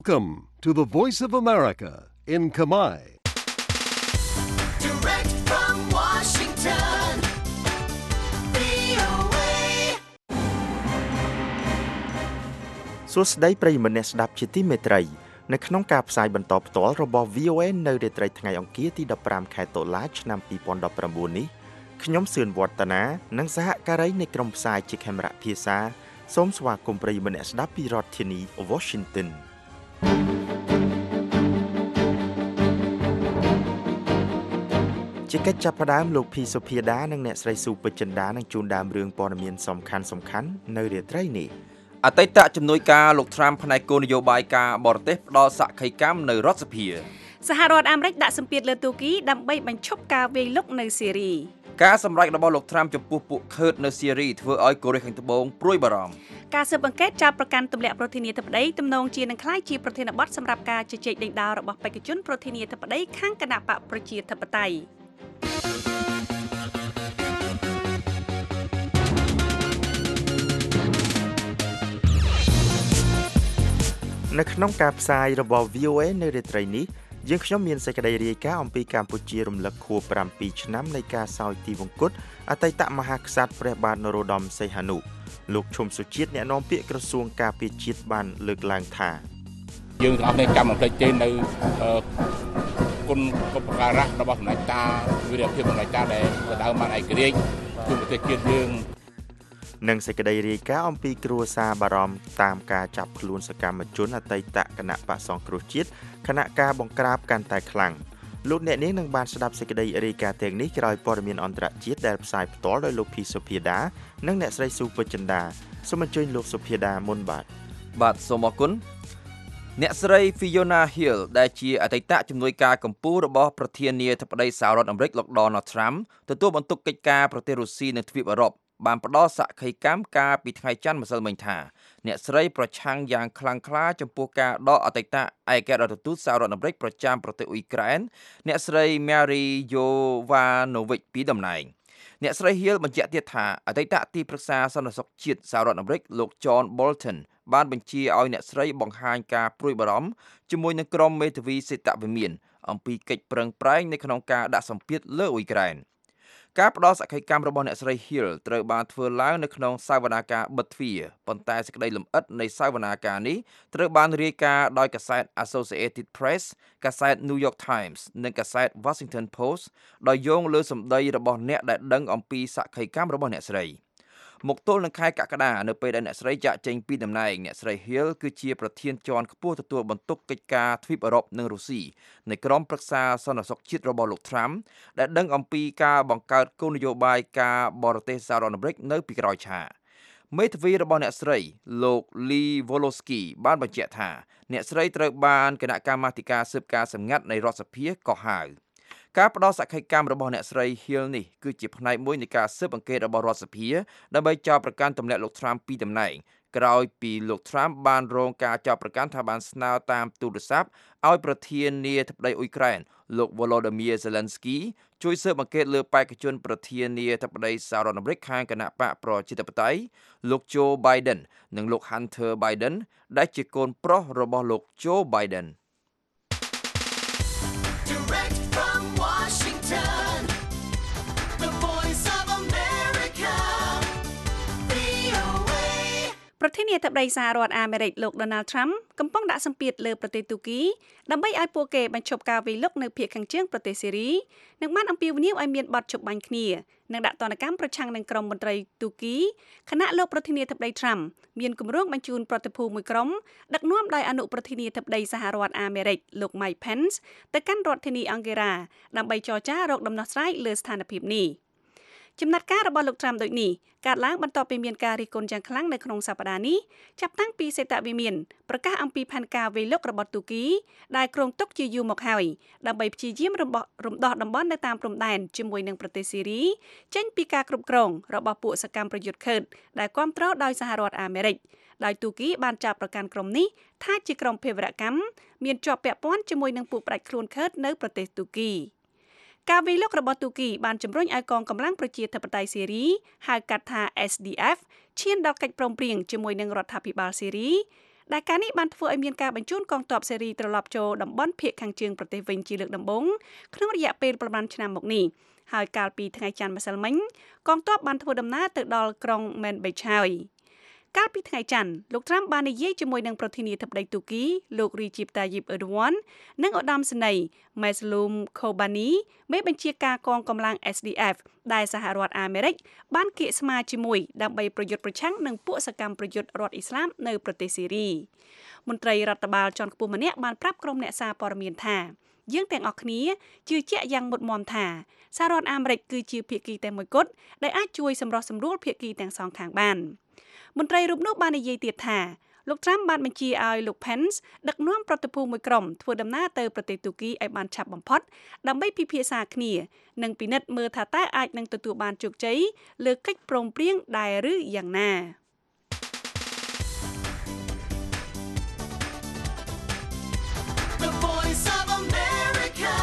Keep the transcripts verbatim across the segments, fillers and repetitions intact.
Welcome to the Voice of America in Khmer. Direct from Washington, វី អូ เอសួស្តីប្រិយមិត្តអ្នកស្ដាប់ជាទីមេត្រីនៅក្នុងការផ្សាយបន្តផ្ទាល់របស់ វី អូ เอ នៅរាត្រីថ្ងៃអង្គារទីដប់ប្រាំខែតុលាឆ្នាំពីរពាន់ដប់ប្រាំបួននេះខ្ញុំសឿនវឌ្ឍនានិងសហការីនៃក្រុមផ្សាយជាខេមរៈភាសាសូមស្វាគមន៍ប្រិយមិត្តអ្នកស្ដាប់ពីរដ្ឋធានី Washingtonជាកិច្ចចាប់ផ្ដើមលោកភីសុភាដានិងអ្នកស្រីស៊ូពេជ្រចិន្តានឹងជួនដើមរឿងព័ត៌មានសំខាន់សំខាន់នៅរាត្រីនេះអតីតជំនួយការលោកត្រាំផ្នែកគោលនយោបាយការបរទេសផ្ដល់សក្ខីកម្មនៅរដ្ឋសភាសហរដ្ឋអាមេរិកដាក់សម្ពាធលើទូគីដើម្បីបញ្ឈប់ការវាយលុកនៅស៊ីរីការសម្រេចរបស់លោកត្រាំចំពោះពួកខឺតនៅស៊ីរីធ្វើឲ្យកូរ៉េខាងត្បូងព្រួយបារម្ភការស៊ើបអង្កេតចាប់ប្រកាន់ទម្លាក់ប្រធានាធិបតីទំនងជានឹងក្លាយជាប្រធានបទសម្រាប់ការជជែកដេញដោលរបស់បេក្ខជនប្រធានាធិបតីខាងគណៈបកប្រជាធិបតេយ្យនៅក្នុងការផ្សាយរបស់ វី អូ เอ នៅរាត្រីនេះយើងខ្ញុំមានសេចក្តីរាយការណ៍អំពីកម្ពុជារំលឹកខួបប្រាំពីរឆ្នាំនៃការសោយទីវង្គតអតីតមហាក្សត្រព្រះបាទនរោត្តមសីហនុលោកឈុំសុជាតិអ្នកនាំពាក្យក្រសួងការពារជាតិបានលើកឡើងថាយើងទាំងអស់គ្នាចាំមិនភ្លេចទេនៅគុណឧបការៈរបស់សម្ដេចតាវីរភាពសម្ដេចតាដែលដើមបានឯករាជ្យជួយប្រទេសជាតិយើងនិងសេចក្តីរាយការណ៍អំពីគ្រួសារបារម្ភតាមការចាប់ខ្លួនសកម្មជនអតីតគណៈបក្សសង្គ្រោះជាតិគណៈការបង្ក្រាបកាន់តែខ្លាំងលោកអ្នកនាងនឹងបានស្ដាប់សេចក្តីរាយការណ៍ទាំងនេះក្រោយព័ត៌មានអន្តរជាតិដែលផ្សាយផ្ទាល់ដោយលោកភីសុភាដានិងអ្នកស្រីស៊ូពេជ្រចិន្តាសូមអញ្ជើញលោកសុភាដាមុនបាទបាទសូមអរគុណអ្នកស្រី Fiona Hill ដែលជាអតីតជំនួយការកម្ពុជារបស់ប្រធានាធិបតីសហរដ្ឋអាមេរិកលោក Donald Trump ទទួលបន្ទុកកិច្ចការប្រទេសរុស្ស៊ីនៅទ្វីបអឺរ៉ុបបានផ្ដល់សក្ខីកម្មកាលពីថ្ងៃច័ន្ទម្សិលមិញថាអ្នកស្រីប្រឆាំងយ៉ាងខ្លាំងក្លាចំពោះការដកអតីតឯកអគ្គរដ្ឋទូតសហរដ្ឋអាមេរិកប្រចាំប្រទេសអ៊ុយក្រែនអ្នកស្រី Mary Yovanovitch ពីតំណែងអ្នកស្រី Hill បញ្ជាក់ទៀតថាអតីតទីប្រឹក្សាសន្តិសុខជាតិសហរដ្ឋអាមេរិកលោក John Bolton បានបញ្ជាឲ្យអ្នកស្រីបង្ហាញការព្រួយបារម្ភជាមួយនឹងក្រុមមេធាវីសេតវិមានអំពីកិច្ចប្រឹងប្រែងនៅក្នុងការដាក់សម្ពាធលើអ៊ុយក្រែនការផ្ដល់សក្ខីកម្មរបស់អ្នកស្រី Hill ត្រូវបានធ្វើឡើងនៅក្នុងសវនាការបិទទ្វារប៉ុន្តែសេចក្តីលម្អិតនៃសវនាការនេះត្រូវបានរាយការណ៍ដោយកាសែត Associated Press កាសែត New York Times និងកាសែត Washington Post ដោយយោងលើសម្ដីរបស់អ្នកដែលដឹងអំពីសក្ខីកម្មរបស់អ្នកស្រីមកទល់នឹងខែកក្កដានៅពេលដែលអ្នកស្រីចាក់ចេញពីតំណែងអ្នកស្រី Hill គឺជាប្រធានជាន់ខ្ពស់ទទួលបន្ទុកកិច្ចការទ្វីបអឺរ៉ុបនិងរុស្ស៊ីនៃក្រុមប្រឹក្សាសន្តិសុខជាតិរបស់លោក Trump ដែលដឹងអំពីការបង្កើតគោលនយោបាយការបរទេសសហរដ្ឋអាមេរិកនៅពីក្រោយឆាកមេធាវីរបស់អ្នកស្រីលោក Lee Volosky បានបញ្ជាក់ថាអ្នកស្រីត្រូវបានគណៈកម្មាធិការស៊ើបការសម្ងាត់នៃរដ្ឋសភាកោះហៅការផ្ដល់សក្ខីកម្មរបស់អ្នកស្រី Hill នេះគឺជាផ្នែកមួយនៃការស៊ើបអង្កេតរបស់រដ្ឋសភាដើម្បីចោទប្រកាន់ទម្លាក់លោក Trump ពីតំណែងក្រោយពីលោក Trump បានរងការចោទប្រកាន់ថាបានស្នើតាមទូរស័ព្ទឲ្យប្រធានាធិបតីអ៊ុយក្រែនលោក Volodymyr Zelensky ជួយស៊ើបអង្កេតលើបេក្ខជនប្រធានាធិបតីសហរដ្ឋអាមេរិកខាងគណៈបកប្រជាធិបតេយ្យលោក Joe Biden និងលោក Hunter Biden ដែលជាកូនប្រុសរបស់លោក Joe Biden Direct from Washington, the Voice of America, វី អូ เอប្រធានាធិបតីសហរដ្ឋអាមេរិកលោក Donald Trump កំពុងដាក់សម្ពាធលើប្រទេសទូគីដើម្បីឲ្យពួកគេបញ្ឈប់ការវាយលុកនៅភាគខាងជើងប្រទេសស៊ីរីនិងបានអំពាវនាវឲ្យមានបទជប់បាញ់គ្នានិងដាក់ទណ្ឌកម្មប្រឆាំងនឹងក្រុមមន្ត្រីទូគីខណៈលោកប្រធានាធិបតី Trump មានគម្រោងបញ្ជូនប្រតិភូមួយក្រុមដឹកនាំដោយអនុប្រធានាធិបតីសហរដ្ឋអាមេរិកលោក Mike Pence ទៅកាន់រដ្ឋធានីអង្គារ៉ាដើម្បីចរចារកដំណោះស្រាយលើស្ថានភាពនេះចំណាត់ការរបស់លោក Trump ដូចនេះកើតឡើងបន្ទាប់ពីមានការរិះគន់យ៉ាងខ្លាំងនៅក្នុងសប្តាហ៍នេះចាប់តាំងពីសេតវិមានប្រកាសអំពីផែនការវាយលុករបស់ទូគីដែលគ្រោងទុកជាយូរមកហើយដើម្បីព្យាយាមរំដោះតំបន់នៅតាមព្រំដែនជាមួយនឹងប្រទេសស៊ីរីចេញពីការគ្រប់គ្រងរបស់ពួកសកម្មប្រយុទ្ធខឺតដែលគាំទ្រដោយសហរដ្ឋអាមេរិកដោយទូគីបានចាប់ប្រកាន់ក្រុមនេះថាជាក្រុមភេរវកម្មមានជាប់ពាក់ព័ន្ធជាមួយនឹងពួកផ្ដាច់ខ្លួនខឺតនៅប្រទេសទូគីការវាយលុករបស់ទូគីបានជំរុញឲ្យកងកម្លាំងប្រជាធិបតេយ្យស៊ីរីហៅកាត់ថា S D F ឈានដល់កិច្ចព្រមព្រៀងជាមួយនឹងរដ្ឋាភិបាលស៊ីរីដែលការនេះបានធ្វើឲ្យមានការបញ្ជូនកងទ័ពសេរីត្រឡប់ចូលតំបន់ភាគខាងជើងប្រទេសវិញជាលើកដំបូងក្នុងរយៈពេលប្រមាណឆ្នាំមកនេះហើយកាលពីថ្ងៃច័ន្ទម្សិលមិញកងទ័ពបានធ្វើដំណើរទៅដល់ក្រុង Manbij ហើយកាលពីថ្ងៃច័ន្ទលោកត្រាំបាននិយាយជាមួយនឹងប្រធានាធិបតីទូគីលោក Recep Tayyip Erdogan និងឧត្តមសេនីយ៍ Mazloum Kobani មេបញ្ជាការកងកម្លាំង S D F ដែលសហរដ្ឋអាមេរិកបានគៀកស្មារជាមួយដើម្បីប្រយុទ្ធប្រឆាំងនឹងពួកសកម្មប្រយុទ្ធរដ្ឋអ៊ីស្លាមនៅប្រទេសសេរីមន្ត្រីរដ្ឋបាលជាន់ខ្ពស់ម្នាក់បានប្រាប់ក្រុមអ្នកសារព័ត៌មានថាយើងទាំងអស់គ្នាជឿជាក់យ៉ាងមុតមមថាសហរដ្ឋអាមេរិកគឺជាភាគីតែមួយគត់ដែលអាចជួយសម្រុះសម្រួលភាគីទាំងសងខាងបានមន្ត្រីរូបនោះបាននិយាយទៀតថាលោកត្រាំបានបញ្ជាឲ្យលោក Pence ដឹកនាំប្រតិភូមួយក្រុមធ្វើដំណើរទៅប្រទេសទូគីឲ្យបានឆាប់បំផុតដើម្បីពិភាក្សាគ្នានិងពិនិត្យមើលថាតើអាចនឹងទទួលបានជោគជ័យលើកិច្ចព្រមព្រៀងដែរឬយ៉ាងណា The Voice of America,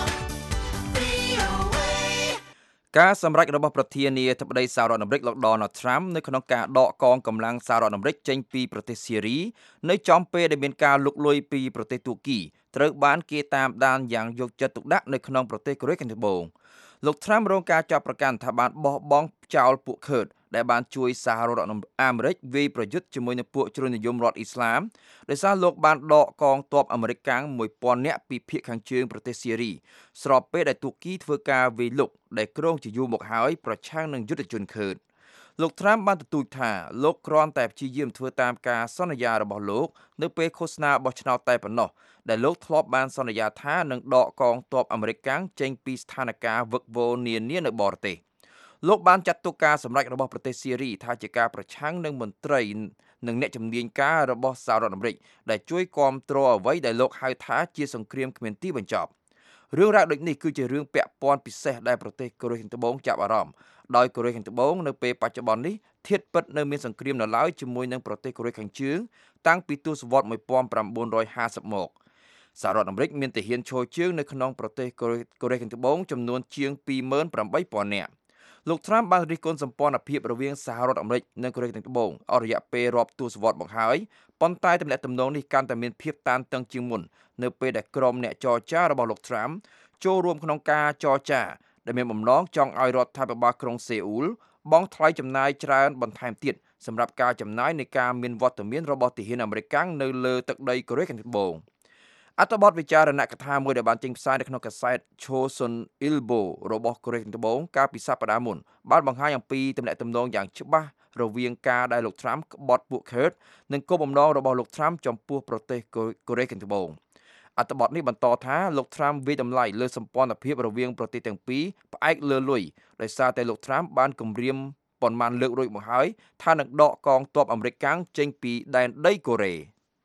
V O A. ការសម្រេចរបស់ប្រធានាធិបតីសហរដ្ឋអាមេរិកលោក Donald Trump នៅក្នុងការដកកងកម្លាំងសហរដ្ឋអាមេរិកចេញពីប្រទេសសេរីនៅចំពេលដែលមានការលុកលុយពីប្រទេសទូគីត្រូវបានគេតាមដានយ៉ាងយកចិត្តទុកដាក់នៅក្នុងប្រទេសកូរ៉េខាងត្បូងលោក Trump រងការចាប់ប្រកាន់ថាបានបោះបង់ចោលពួក Kurd ដែលបានជួយសហរដ្ឋអាមេរិកវាយប្រយុទ្ធជាមួយនឹងពួកជ្រុលនិយមរដ្ឋអ៊ីស្លាមដោយសារលោកបានដកកងទ័ពអាមេរិកកាំងមួយពាន់នាក់ពីភាគខាងជើងប្រទេសសេរីស្របពេលដែលទូគីធ្វើការវាយលុកដែលគ្រោងជាយូរមកហើយប្រឆាំងនឹងយុទ្ធជន Kurd លោក Trump បានទទូចថាលោកគ្រាន់តែព្យាយាមធ្វើតាមការសន្យារបស់លោកនៅពេលឃោសនាបោះឆ្នោតតែប៉ុណ្ណោះដែលលោកធ្លាប់បានសន្យាថានឹងដកកងទ័ពអាមេរិកកាំងចេញពីស្ថានភាពវឹកវរនានានៅបរទេសលោកបានចាត់ទុកការសម្រេចរបស់ប្រទេសសេរីថាជាការប្រឆាំងនឹងមន្ត្រីនិងអ្នកជំនាញការរបស់សហរដ្ឋអាមេរិកដែលជួយគាំទ្រអ្វីដែលលោកហៅថាជាសង្គ្រាមគ្មានទីបញ្ចប់រឿងរ៉ាវដូចនេះគឺជារឿងពាក់ព័ន្ធពិសេសដែលប្រទេសកូរ៉េខាងត្បូងចាប់អារម្មណ៍ដោយកូរ៉េខាងត្បូងនៅពេលបច្ចុប្បន្ននេះធៀបពិតនៅមានសង្គ្រាមនៅឡើយជាមួយនឹងប្រទេសកូរ៉េខាងជើងតាំងពីទសវត្សរ៍nineteen fiftyមកសហរដ្ឋអាមេរិកមានទាហានឈរជើងនៅក្នុងប្រទេសកូរ៉េខាងត្បូងចំនួនជាងtwo thousand eight thousandនាក់លោក Trump បានរិះគន់សម្ព័ន្ធភាពរវាងសហរដ្ឋអាមេរិកនិងកូរ៉េខាងត្បូងអស់រយៈពេលរាប់ទសវត្សរ៍មកហើយប៉ុន្តែទំនាក់ទំនងនេះកាន់តែមានភាពតានតឹងជាងមុននៅពេលដែលក្រុមអ្នកចរចារបស់លោក Trump ចូលរួមក្នុងការចរចាដែលមានបំណងចង់ឲ្យរដ្ឋាភិបាលក្រុងសេអ៊ូលបង់ថ្លៃចំណាយច្រើនបន្ថែមទៀតសម្រាប់ការចំណាយនៃការមានវត្តមានរបស់ទាហានអាមេរិកកាំងនៅលើទឹកដីកូរ៉េខាងត្បូងអត្ថបទវិចារណកថាមួយដែលបានចេញផ្សាយនៅក្នុងកាសែត Chosun Ilbo របស់កូរ៉េខាងត្បូងកាលពីសប្តាហ៍មុនបានបង្ហាញអំពីទំនាក់ទំនងយ៉ាងច្បាស់រវាងការដែលលោក Trump ក្បត់ពួក Kurd និងគោលបំណងរបស់លោក Trump ចំពោះប្រទេសកូរ៉េខាងត្បូងអត្ថបទនេះបន្តថាលោក Trump វាយតម្លៃលើសម្ព័ន្ធភាពរវាងប្រទេសទាំងពីរផ្អែកលើលុយដោយសារតែលោក Trump បានគម្រាមប៉ុន្មានលើករួចមកហើយថានឹងដកកងទ័ពអាមេរិកកាំងចេញពីដែនដីកូរ៉េ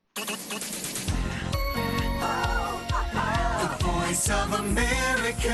Voice of America,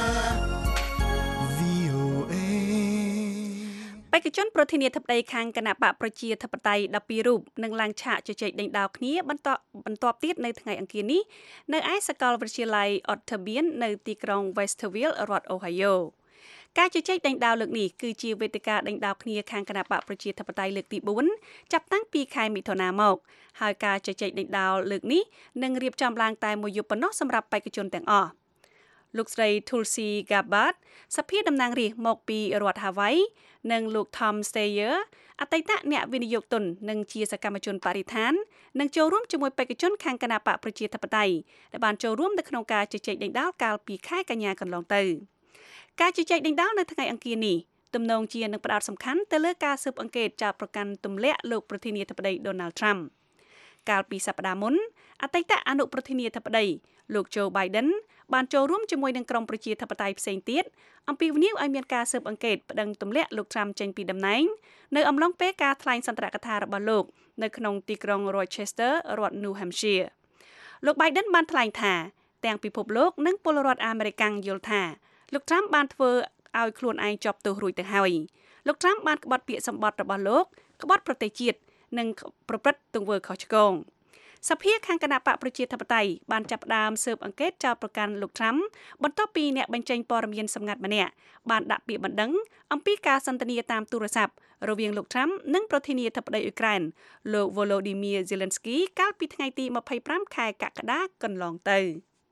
V O A. បេក្ខជនប្រធានាធិបតីខាងគណៈបកប្រជាធិបតេយ្យtwelveរូបនឹងឡើងឆាកជជែកដេញដោលគ្នាបន្តបន្តទៀតនៅថ្ងៃអង្គារនេះនៅឯសាកលវិទ្យាល័យ Otterbein នៅទីក្រុង Westerville រដ្ឋ Ohio ការជជែកដេញដោលលើកនេះគឺជាវេទិកាដេញដោលគ្នាខាងគណៈបកប្រជាធិបតេយ្យលើកទីfourចាប់តាំងពីខែមិថុនាមកហើយការជជែកដេញដោលលើកនេះនឹងរៀបចំឡើងតែមួយយប់ប៉ុណ្ណោះសម្រាប់បេក្ខជនទាំងអស់លោកស្រី Tulsi Gabbard សភាតំណាងរាស្ត្រមកពីរដ្ឋ Hawaii និងលោក Tom Steyer អតីតអ្នកវិនិយោគទុននិងជាសកម្មជនបរិស្ថាននឹងចូលរួមជាមួយបេក្ខជនខាងគណៈបកប្រជាធិបតេយ្យដែលបានចូលរួមនៅក្នុងការជជែកដេញដោលកាលពីខែកញ្ញាកន្លងទៅការជជែកដេញដោលនៅថ្ងៃអង្គារនេះទំនងជានឹងផ្ដោតសំខាន់ទៅលើការស៊ើបអង្កេតចោទប្រកាន់ទម្លាក់លោកប្រធានាធិបតី Donald Trump កាលពីសប្តាហ៍មុនអតីតអនុប្រធានាធិបតីលោក Joe Biden បានចូលរួមជាមួយនឹងក្រុមប្រជាធិបតេយ្យផ្សេងទៀតអំពីវិនិយោគឲ្យមានការស៊ើបអង្កេតប្តឹងទម្លាក់លោក Trump ចេញពីតំណែងនៅអំឡុងពេលការថ្លែងសន្ទរកថារបស់លោកនៅក្នុងទីក្រុង Rochester រដ្ឋ New Hampshire លោក Biden បានថ្លែងថាទាំងពិភពលោកនិងពលរដ្ឋអាមេរិកកាំងយល់ថាលោក Trump បានធ្វើឲ្យខ្លួនឯងជាប់ទោសរួចទៅហើយលោក Trump បានក្បត់ពាក្យសម្បត្តិរបស់លោកក្បត់ប្រទេសជាតិនិងប្រព្រឹត្តទង្វើខុសឆ្គងសភាខាងគណៈបកប្រជាធិបតេយ្យបានចាប់ផ្ដើមស៊ើបអង្កេតចោទប្រកាន់លោក Trump បន្ទាប់ពីអ្នកបញ្ចេញព័ត៌មានសម្ងាត់ម្នាក់បានដាក់ពាក្យបណ្ដឹងអំពីការសន្ទនាតាមទូរស័ព្ទរវាងលោក Trump និងប្រធានាធិបតីអ៊ុយក្រែនលោក Volodymyr Zelensky កាលពីថ្ងៃទីម្ភៃប្រាំខែកក្កដាកន្លងទៅ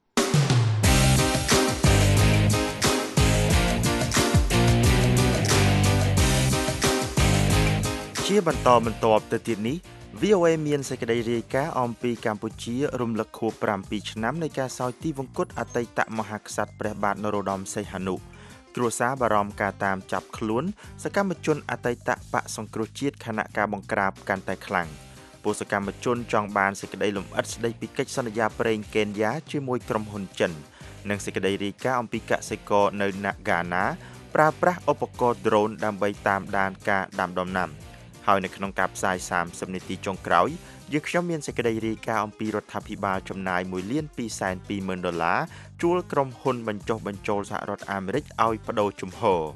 ជាបន្តបន្ទាប់ទៅទៀតនេះ វី អូ เอ មានសេចក្តីរាយការណ៍អំពីកម្ពុជារំលឹកខួបប្រាំពីរឆ្នាំនៃការសោយទីវង្គតអតីតមហាក្សត្រព្រះបាទនរោត្តមសីហនុគ្រួសារបារម្ភការតាមចាប់ខ្លួនសកម្មជនអតីតបកសង្គ្រោះជាតិខណៈការបង្ក្រាបកាន់តែខ្លាំងពលសកម្មជនចង់បានសេចក្តីលម្អិតស្តីពីកិច្ចសន្យាប្រេងកេនយ៉ាជាមួយក្រុមហ៊ុនចិននិងសេចក្តីរាយការណ៍អំពីកសិករនៅហ្គាណាប្រើប្រាស់ឧបករណ៍ drone ដើម្បីតាមដានការដាំដំណាំហើយនៅក្នុងការផ្សាយសាមសិបនាទីចុងក្រោយយើងខ្ញុំមានសេចក្តីរាយការណ៍អំពីរដ្ឋាភិបាលចំណាយមួយលានពីរសែនពីរម៉ឺនដុល្លារជួលក្រុមហ៊ុនបញ្ចុះបញ្ចូលសហរដ្ឋអាមេរិកឲ្យបដូរជំហរ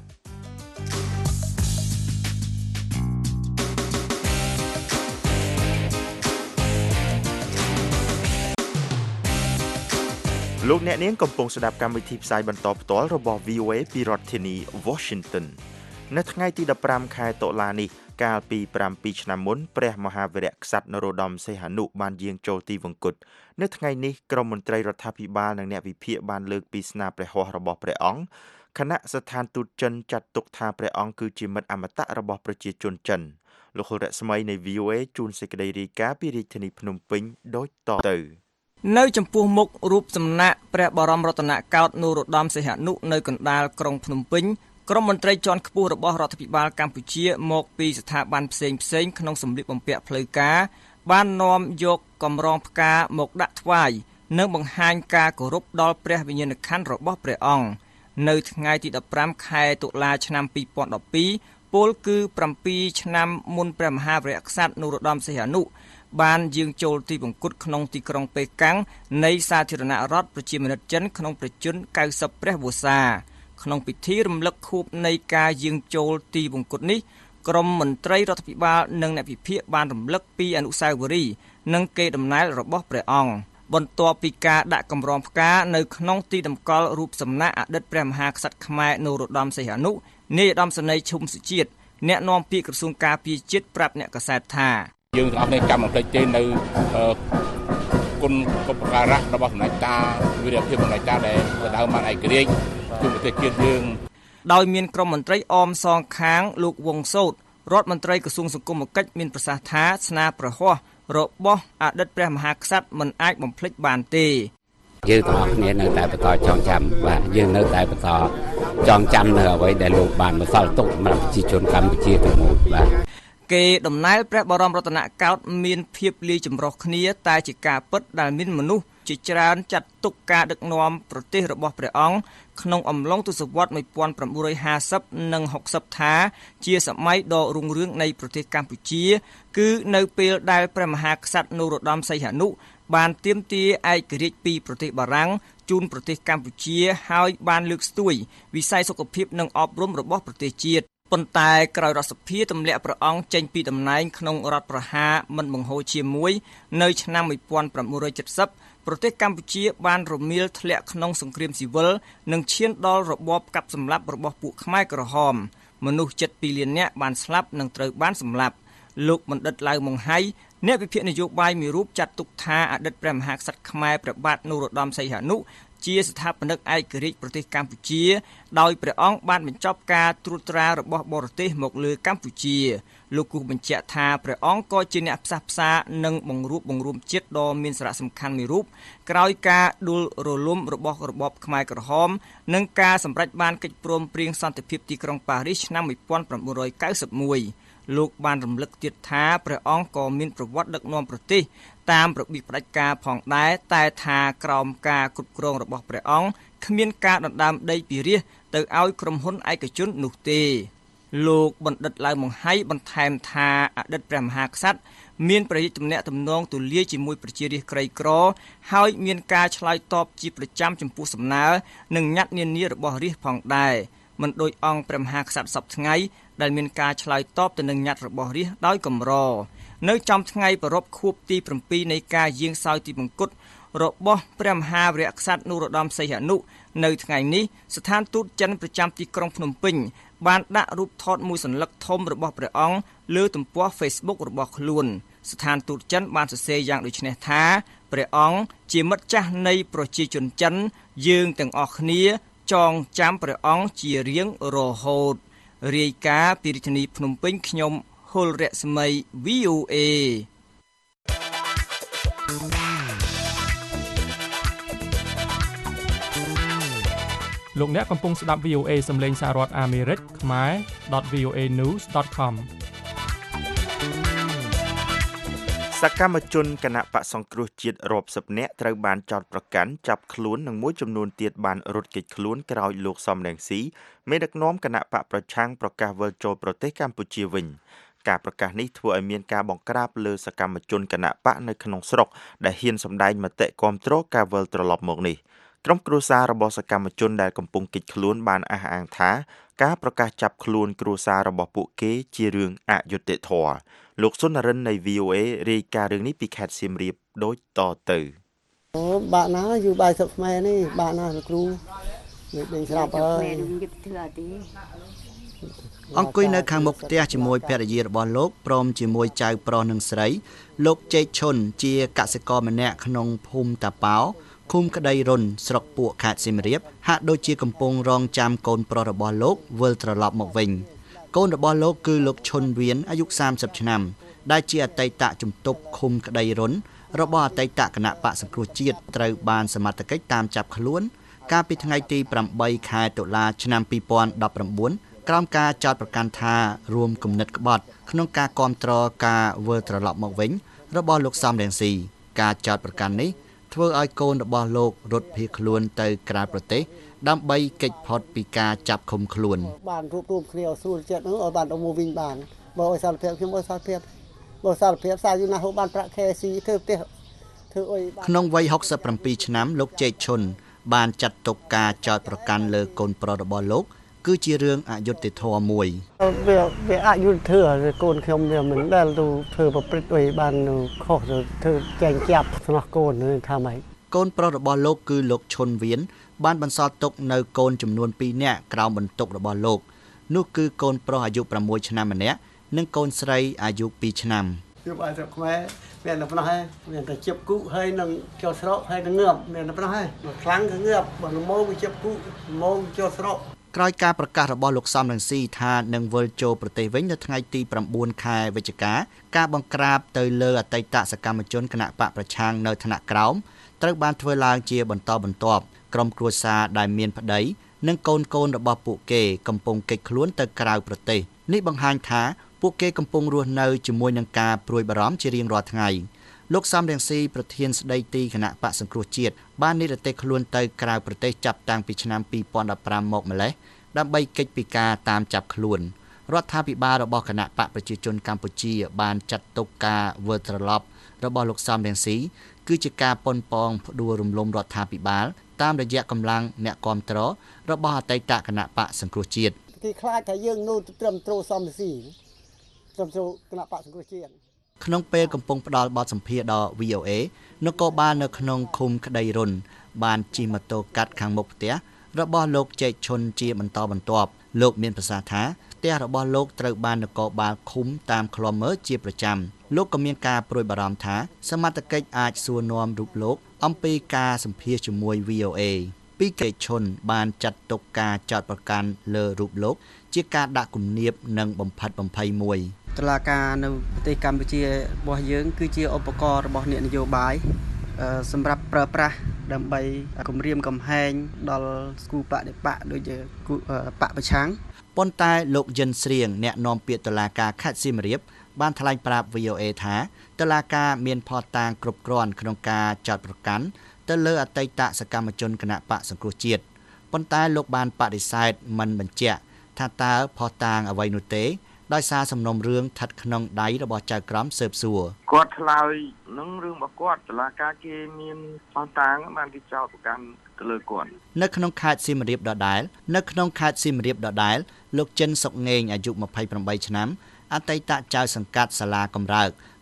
លោកអ្នកនាងកំពុងស្ដាប់កម្មវិធីផ្សាយបន្តផ្ទាល់របស់ វី អូ เอ ពីរដ្ឋធានី Washington នៅថ្ងៃទីដប់ប្រាំខែតុលានេះកាលពីប្រាំពីរឆ្នាំមុនព្រះមហាវីរក្សត្រនរោត្តមសីហនុបានយាងចូលទីវង្គតនៅថ្ងៃនេះក្រុមមន្ត្រីរដ្ឋាភិបាលនិងអ្នកវិភាគបានលើកពីស្នាព្រះហស្ថរបស់ព្រះអង្គគណៈស្ថានទូតចិនចាត់ទុកថាព្រះអង្គគឺជាមិត្តអមតៈរបស់ប្រជាជនចិនលោករស្មីនៃ វី អូ เอ ជូនសេចក្តីរាយការណ៍ពីរាជធានីភ្នំពេញដូចតទៅនៅចំពោះមុខរូបសំណាកព្រះបរមរតនកោដ្ឋនរោត្តមសីហនុនៅកណ្ដាលក្រុងភ្នំពេញក្រុមមន្ត្រីជាន់ខ្ពស់របស់រដ្ឋាភិបាលកម្ពុជាមកពីស្ថាប័នផ្សេងផ្សេងក្នុងសម្លៀកបំពាក់ផ្លូវការបាននាំយកកម្រងផ្កាមកដាក់ថ្វាយនិងបង្ហាញការគោរពដល់ព្រះវិញ្ញាណក្ខន្ធរបស់ព្រះអង្គនៅថ្ងៃទីដប់ប្រាំខែតុលាឆ្នាំពីរពាន់ដប់ពីរពលគឺប្រាំពីរឆ្នាំមុនព្រះមហាវីរក្សត្រនរោត្តមសីហនុបានយាងចូលទីវង្គតក្នុងទីក្រុងប៉េកាំងនៃសាធារណរដ្ឋប្រជាមានិតចិនក្នុងប្រជជនកៅសិបព្រះវស្សាក្នុងពិធីរំលឹកខួបនៃការយាងចូលទីវង្គតនេះក្រុមមន្ត្រីរដ្ឋាភិបាលនិងអ្នកវិភាគបានរំលឹកពីអនុស្សាវរីយ៍និងកេរដំណែលរបស់ព្រះអង្គបន្ទាប់ពីការដាក់កម្រងផ្កានៅក្នុងទីតម្កល់រូបសំណាកអតីតព្រះមហាក្សត្រខ្មែរនរោត្តមសីហនុនាយឧត្តមសេនីយ៍ឈុំសុជាតិអ្នកនាំពាក្យក្រសួងការពារជាតិប្រាប់អ្នកកាសែតថាយើងទាំងអស់គ្នាចាំមិនភ្លេចទេនៅគុណកុបការៈរបស់សម្ដេចតាវីរភាពសម្ដេចតាដែលដណ្ដើមបានឯករាជ្យជួយប្រទេសជាតិយើងដោយមានក្រុមមន្ត្រីអមសងខាងលោកវងសោតរដ្ឋមន្ត្រីក្រសួងសង្គមគិច្ចមានប្រសាសន៍ថាស្នាព្រះហស្ថរបស់អតីតព្រះមហាក្សត្រមិនអាចបំភ្លេចបានទេយើងទាំងអស់គ្នានៅតែបន្តចងចាំបាទយើងនៅតែបន្តចងចាំនៅអ្វីដែលលោកបានបន្សល់ទុកសម្រាប់ប្រជាជនកម្ពុជាទាំងមូលបាទគេដំណើរព្រះបរមរតនកោដ្ឋមានភាពលាយចម្រុះគ្នាតែជាការពិតដែលមានមនុស្សជាច្រើនចាត់ទុកការដឹកនាំប្រទេសរបស់ព្រះអង្គក្នុងអំឡុងទសវត្សរ៍một nghìn chín trămห้าสิบនិងหกสิบថាជាសម័យដ៏រុងរឿងនៃប្រទេសកម្ពុជាគឺនៅពេលដែលព្រះមហាក្សត្រនរោត្តមសីហនុបានទាមទារឯករាជ្យពីប្រទេសបារាំងជូនប្រទេសកម្ពុជាហើយបានលើកស្ទួយវិស័យសុខភាពនិងអប់រំរបស់ប្រទេសជាតិប៉ុន្តែក្រោយរដ្ឋសភាទម្លាក់ព្រះអង្គចេញពីតំណែងក្នុងរដ្ឋប្រហារមិនបង្ហូរជាមួយនៅឆ្នាំmột nghìn chín trăm七mươiប្រទេសកម្ពុជាបានរមៀលធ្លាក់ក្នុងសង្គ្រាមស៊ីវិលនិងឈានដល់របបកាប់សម្លាប់របស់ពួកខ្មែរក្រហមមនុស្សជិតពីរលាននាក់បានស្លាប់និងត្រូវបានសម្លាប់លោកបណ្ឌិតឡៅម៉ុងហៃអ្នកវិភាគនយោបាយមួយរូបចាត់ទុកថាអតីតព្រះមហាក្សត្រខ្មែរព្រះបាទនរោត្តមសីហនុជាស្ថាបនិកឯករាជ្យប្រទេសកម្ពុជាដោយព្រះអង្គបានបញ្ចប់ការត្រួតត្រារបស់បរទេសមកលើកម្ពុជាលោកគូបញ្ជាក់ថាព្រះអង្គក៏ជាអ្នកផ្សះផ្សានិងបង្រួបបង្រួមជាតិដ៏មានសារៈសំខាន់មួយរូបក្រោយការដួលរលំរបស់របបខ្មែរក្រហមនិងការសម្រេចបានកិច្ចព្រមព្រៀងសន្តិភាពទីក្រុងប៉ារីសឆ្នាំmột nghìn chín trăm chín mươi mốtលោកបានរំលឹកទៀតថាព្រះអង្គក៏មានប្រវត្តិដឹកនាំប្រទេសតាមរបៀបផ្ដាច់ការផងដែរតែថាក្រោមការគ្រប់គ្រងរបស់ព្រះអង្គគ្មានការដណ្ដើមដីពីរាជទៅឲ្យក្រុមហ៊ុនឯកជននោះទេលោកបណ្ឌិតឡៅម៉ុងហៃបន្ថែមថាអតីតព្រះមហាក្សត្រមានប្រយោជន៍ទំនាក់ទំនងទូលាយជាមួយប្រជារាស្ត្រក្រីក្រហើយមានការឆ្លើយតបជាប្រចាំចំពោះសំណើនិងញត្តិនានារបស់រាស្ត្រផងដែរមិនដូចអង្គព្រះមហាក្សត្រសពថ្ងៃដែលមានការឆ្លើយតបទៅនឹងញត្តិរបស់រាស្ត្រដោយកម្រនៅចំថ្ងៃប្រពៃខួបទីเจ็ดនៃការយាងសោយទីមង្គតរបស់ព្រះមហាវីរក្សត្រនរោត្តមសីហនុនៅថ្ងៃនេះស្ថានទូតចិនប្រចាំទីក្រុងភ្នំពេញបានដាក់រូបថតមួយសន្លឹកធំរបស់ព្រះអង្គលើទំព័រ Facebook របស់ខ្លួនស្ថានទូតចិនបានសរសេរយ៉ាងដូចនេះថាព្រះអង្គជាមិត្តចាស់នៃប្រជាជនចិនយើងទាំងអស់គ្នាចងចាំព្រះអង្គជារៀងរហូតរាយការណ៍ពីរាជធានីភ្នំពេញខ្ញុំហុលរស្មី វី អូ เอលោកអ្នកកំពុងស្ដាប់ វី អូ เอ សំឡេងសហរដ្ឋអាមេរិកខ្មែរ .វី អូ เอ news ដត com សកម្មជនគណៈបកសង្គ្រោះជាតិរាប់សិបនាក់ត្រូវបានចោទប្រកាន់ចាប់ខ្លួននិងមួយចំនួនទៀតបានរត់គេចខ្លួនក្រោយលោកសំរងស៊ីមេដឹកនាំគណៈបកប្រឆាំងប្រកាសវិលចូលប្រទេសកម្ពុជាវិញការប្រកាសនេះធ្វើឲ្យមានការបង្ក្រាបលើសកម្មជនគណៈបកនៅក្នុងស្រុកដែលហ៊ានសម្ដែងមតិគាំទ្រការវិលត្រឡប់មកនេះក្រុមគ្រួសាររបស់សកម្មជនដែលកំពុងគេចខ្លួនបានអះអាងថាការប្រកាសចាប់ខ្លួនគ្រួសាររបស់ពួកគេជារឿងអយុត្តិធម៌លោកសុនរិននៃ វី អូ เอ រាយការណ៍រឿងនេះពីខេត្តសៀមរាបដូចតទៅអូបាក់ណាយូរបាយស្រុកខ្មែរនេះបាក់ណាលោកគ្រូនិយាយស្រាប់ហើយអង្គុយនៅខាងមុខផ្ទះជាមួយភរិយារបស់លោកព្រមជាមួយចៅប្រុសនិងស្រីលោកជេកឈុនជាកសិករម្នាក់ក្នុងភូមិតាប៉ោឃុំក្តីរុនស្រុកពួកខេត្តសៀមរាបហាក់ដូចជាកំពុងរងចាំកូនប្រុសរបស់លោកវិលត្រឡប់មកវិញកូនរបស់លោកគឺលោកឈុនវៀនអាយុសាមសិបឆ្នាំដែលជាអតីតជំទប់ឃុំក្តីរុនរបស់អតីតគណៈបកសង្គ្រោះជាតិត្រូវបានសមត្ថកិច្ចតាមចាប់ខ្លួនកាលពីថ្ងៃទីប្រាំបីខែតុលាឆ្នាំពីរពាន់ដប់ប្រាំបួនក្រោមការចោទប្រកាន់ថារួមគំនិតក្បត់ក្នុងការគាំទ្រការវិលត្រឡប់មកវិញរបស់លោកសំរងស៊ីការចោទប្រកាន់នេះធ្វើឲ្យកូនរបស់លោករត់ភៀសខ្លួនទៅក្រៅប្រទេសដើម្បីគេចផុតពីការចាប់ឃុំខ្លួនបានរួបរวมគ្នាឲ្យស្រួលចិត្តនឹងឲ្យបានទៅមកវិញបានបើឲ្យសារភាពខ្ញុំឲ្យសារភាពបើសារភាពសារយូរណាស់ហូបបានប្រាក់ខែស៊ីធ្វើផ្ទះធ្វើអុយក្នុងវ័យហុកសិបប្រាំពីរឆ្នាំលោកជេកឈុនបានចាត់ទុកការចោទប្រកាន់លើកូនប្រុសរបស់លោកគឺជារឿងអយុត្តិធម៌មួយវាវាអយុត្តិធម៌កូនខ្ញុំវាមិនដែលទៅធ្វើប្រព្រឹត្តអីបានខុសទៅធ្វើចែងចាប់ស្នោះកូនថាម៉េចកូនប្រុសរបស់លោកគឺលោកឈុនវៀនបានបន្សល់ទុកនៅកូនចំនួនពីរនាក់ក្រោមបន្ទុករបស់លោកនោះគឺកូនប្រុសអាយុប្រាំមួយឆ្នាំម្នាក់និងកូនស្រីអាយុពីរឆ្នាំខ្ញុំអាចស្រុកខ្មែរមានតែប៉ុណ្ណោះហើយមានតែជិបគូហើយនឹងចូលស្រុកហើយនឹងងើបមានតែប៉ុណ្ណោះហើយខ្លាំងគឺងើបបើល្មមវាជិបគូល្មមចូលស្រុកក្រោយការប្រកាសរបស់លោកសំរងស៊ីថានឹងវិលចូលប្រទេសវិញនៅថ្ងៃទីប្រាំបួនខែវិច្ឆិកាការបង្ក្រាបទៅលើអតីតសកម្មជនគណៈបកប្រឆាំងនៅថ្នាក់ក្រោមត្រូវបានធ្វើឡើងជាបន្តបន្ទាប់ក្រុមគ្រួសារដែលមានប្តីនិងកូនកូនរបស់ពួកគេកំពុងគេចខ្លួនទៅក្រៅប្រទេសនេះបង្ហាញថាពួកគេកំពុងរស់នៅជាមួយនឹងការព្រួយបារម្ភជារៀងរាល់ថ្ងៃលោកសំរងស៊ីប្រធានស្ដីទីគណៈបកសង្គ្រោះជាតិបាននិរទេសខ្លួនទៅក្រៅប្រទេសចាប់តាំងពីឆ្នាំពីរពាន់ដប់ប្រាំមកម្លេះដើម្បីគេចពីការតាមចាប់ខ្លួនរដ្ឋាភិបាលរបស់គណៈបកប្រជាជនកម្ពុជាបានចាត់ទុកការវិលត្រឡប់របស់លោកសំរងស៊ីគឺជាការប៉ុនប៉ងផ្ដួលរំលំរដ្ឋាភិបាលតាមរយៈកម្លាំងអ្នកគាំទ្ររបស់អតីតគណៈបកសង្គ្រោះជាតិគេខ្លាចថាយើងនោះត្រឹមត្រូវសំរងស៊ីត្រឹមត្រូវគណៈបកសង្គ្រោះជាតិក្នុងពេលកំពុងផ្ដល់បទសម្ភាសន៍ដល់ វី អូ เอ នគរបាលនៅក្នុងឃុំក្តីរុនបានជិះម៉ូតូកាត់ខាងមុខផ្ទះរបស់លោកជេកឈុនជាបន្តបន្ទាប់លោកមានប្រសាសន៍ថាផ្ទះរបស់លោកត្រូវបាននគរបាលឃុំតាមឃ្លាំមើលជាប្រចាំលោកក៏មានការព្រួយបារម្ភថាសមត្ថកិច្ចអាចសួរនាំរូបលោកអំពីការសម្ភាសជាមួយ វី អូ เอ ពីជេកឈុនបានចាត់ទុកការចោទប្រកាន់លើរូបលោកជាការដាក់គំនាបនិងបំផិតបំភ័យមួយតុលាការនៅប្រទេសកម្ពុជារបស់យើងគឺជាឧបករណ៍របស់អ្នកនយោបាយសម្រាប់ប្រើប្រាស់ដើម្បីគម្រាមកំហែងដល់ស្គូបដិបកដូចជាបកប្រឆាំងប៉ុន្តែលោកយិនស្រៀងអ្នកនាំពាក្យតុលាការខេត្តសៀមរាបបានថ្លែងប្រាប់ វី អូ เอ ថាតុលាការមានភស្តុតាងគ្រប់គ្រាន់ក្នុងការចោទប្រកាន់ទៅលើអតីតសកម្មជនគណៈបកសង្គ្រោះជាតិប៉ុន្តែលោកបានបដិសេធមិនបញ្ជាក់ថាតើភស្តុតាងអ្វីនោះទេដោយសារសំណុំរឿងស្ថិតក្នុងដៃរបស់ចៅក្រមស៊ើបសួរគាត់ឆ្លើយនឹងរឿងរបស់គាត់តុលាការគេមានផុសតាងបានគេចោទប្រកាន់ទៅលើគាត់នៅក្នុងខេត្តសៀមរាបដដែលនៅក្នុងខេត្តសៀមរាបដដែលលោកចិនសុកងេងអាយុម្ភៃប្រាំបីឆ្នាំអតីតចៅសង្កាត់សាលាកំរើក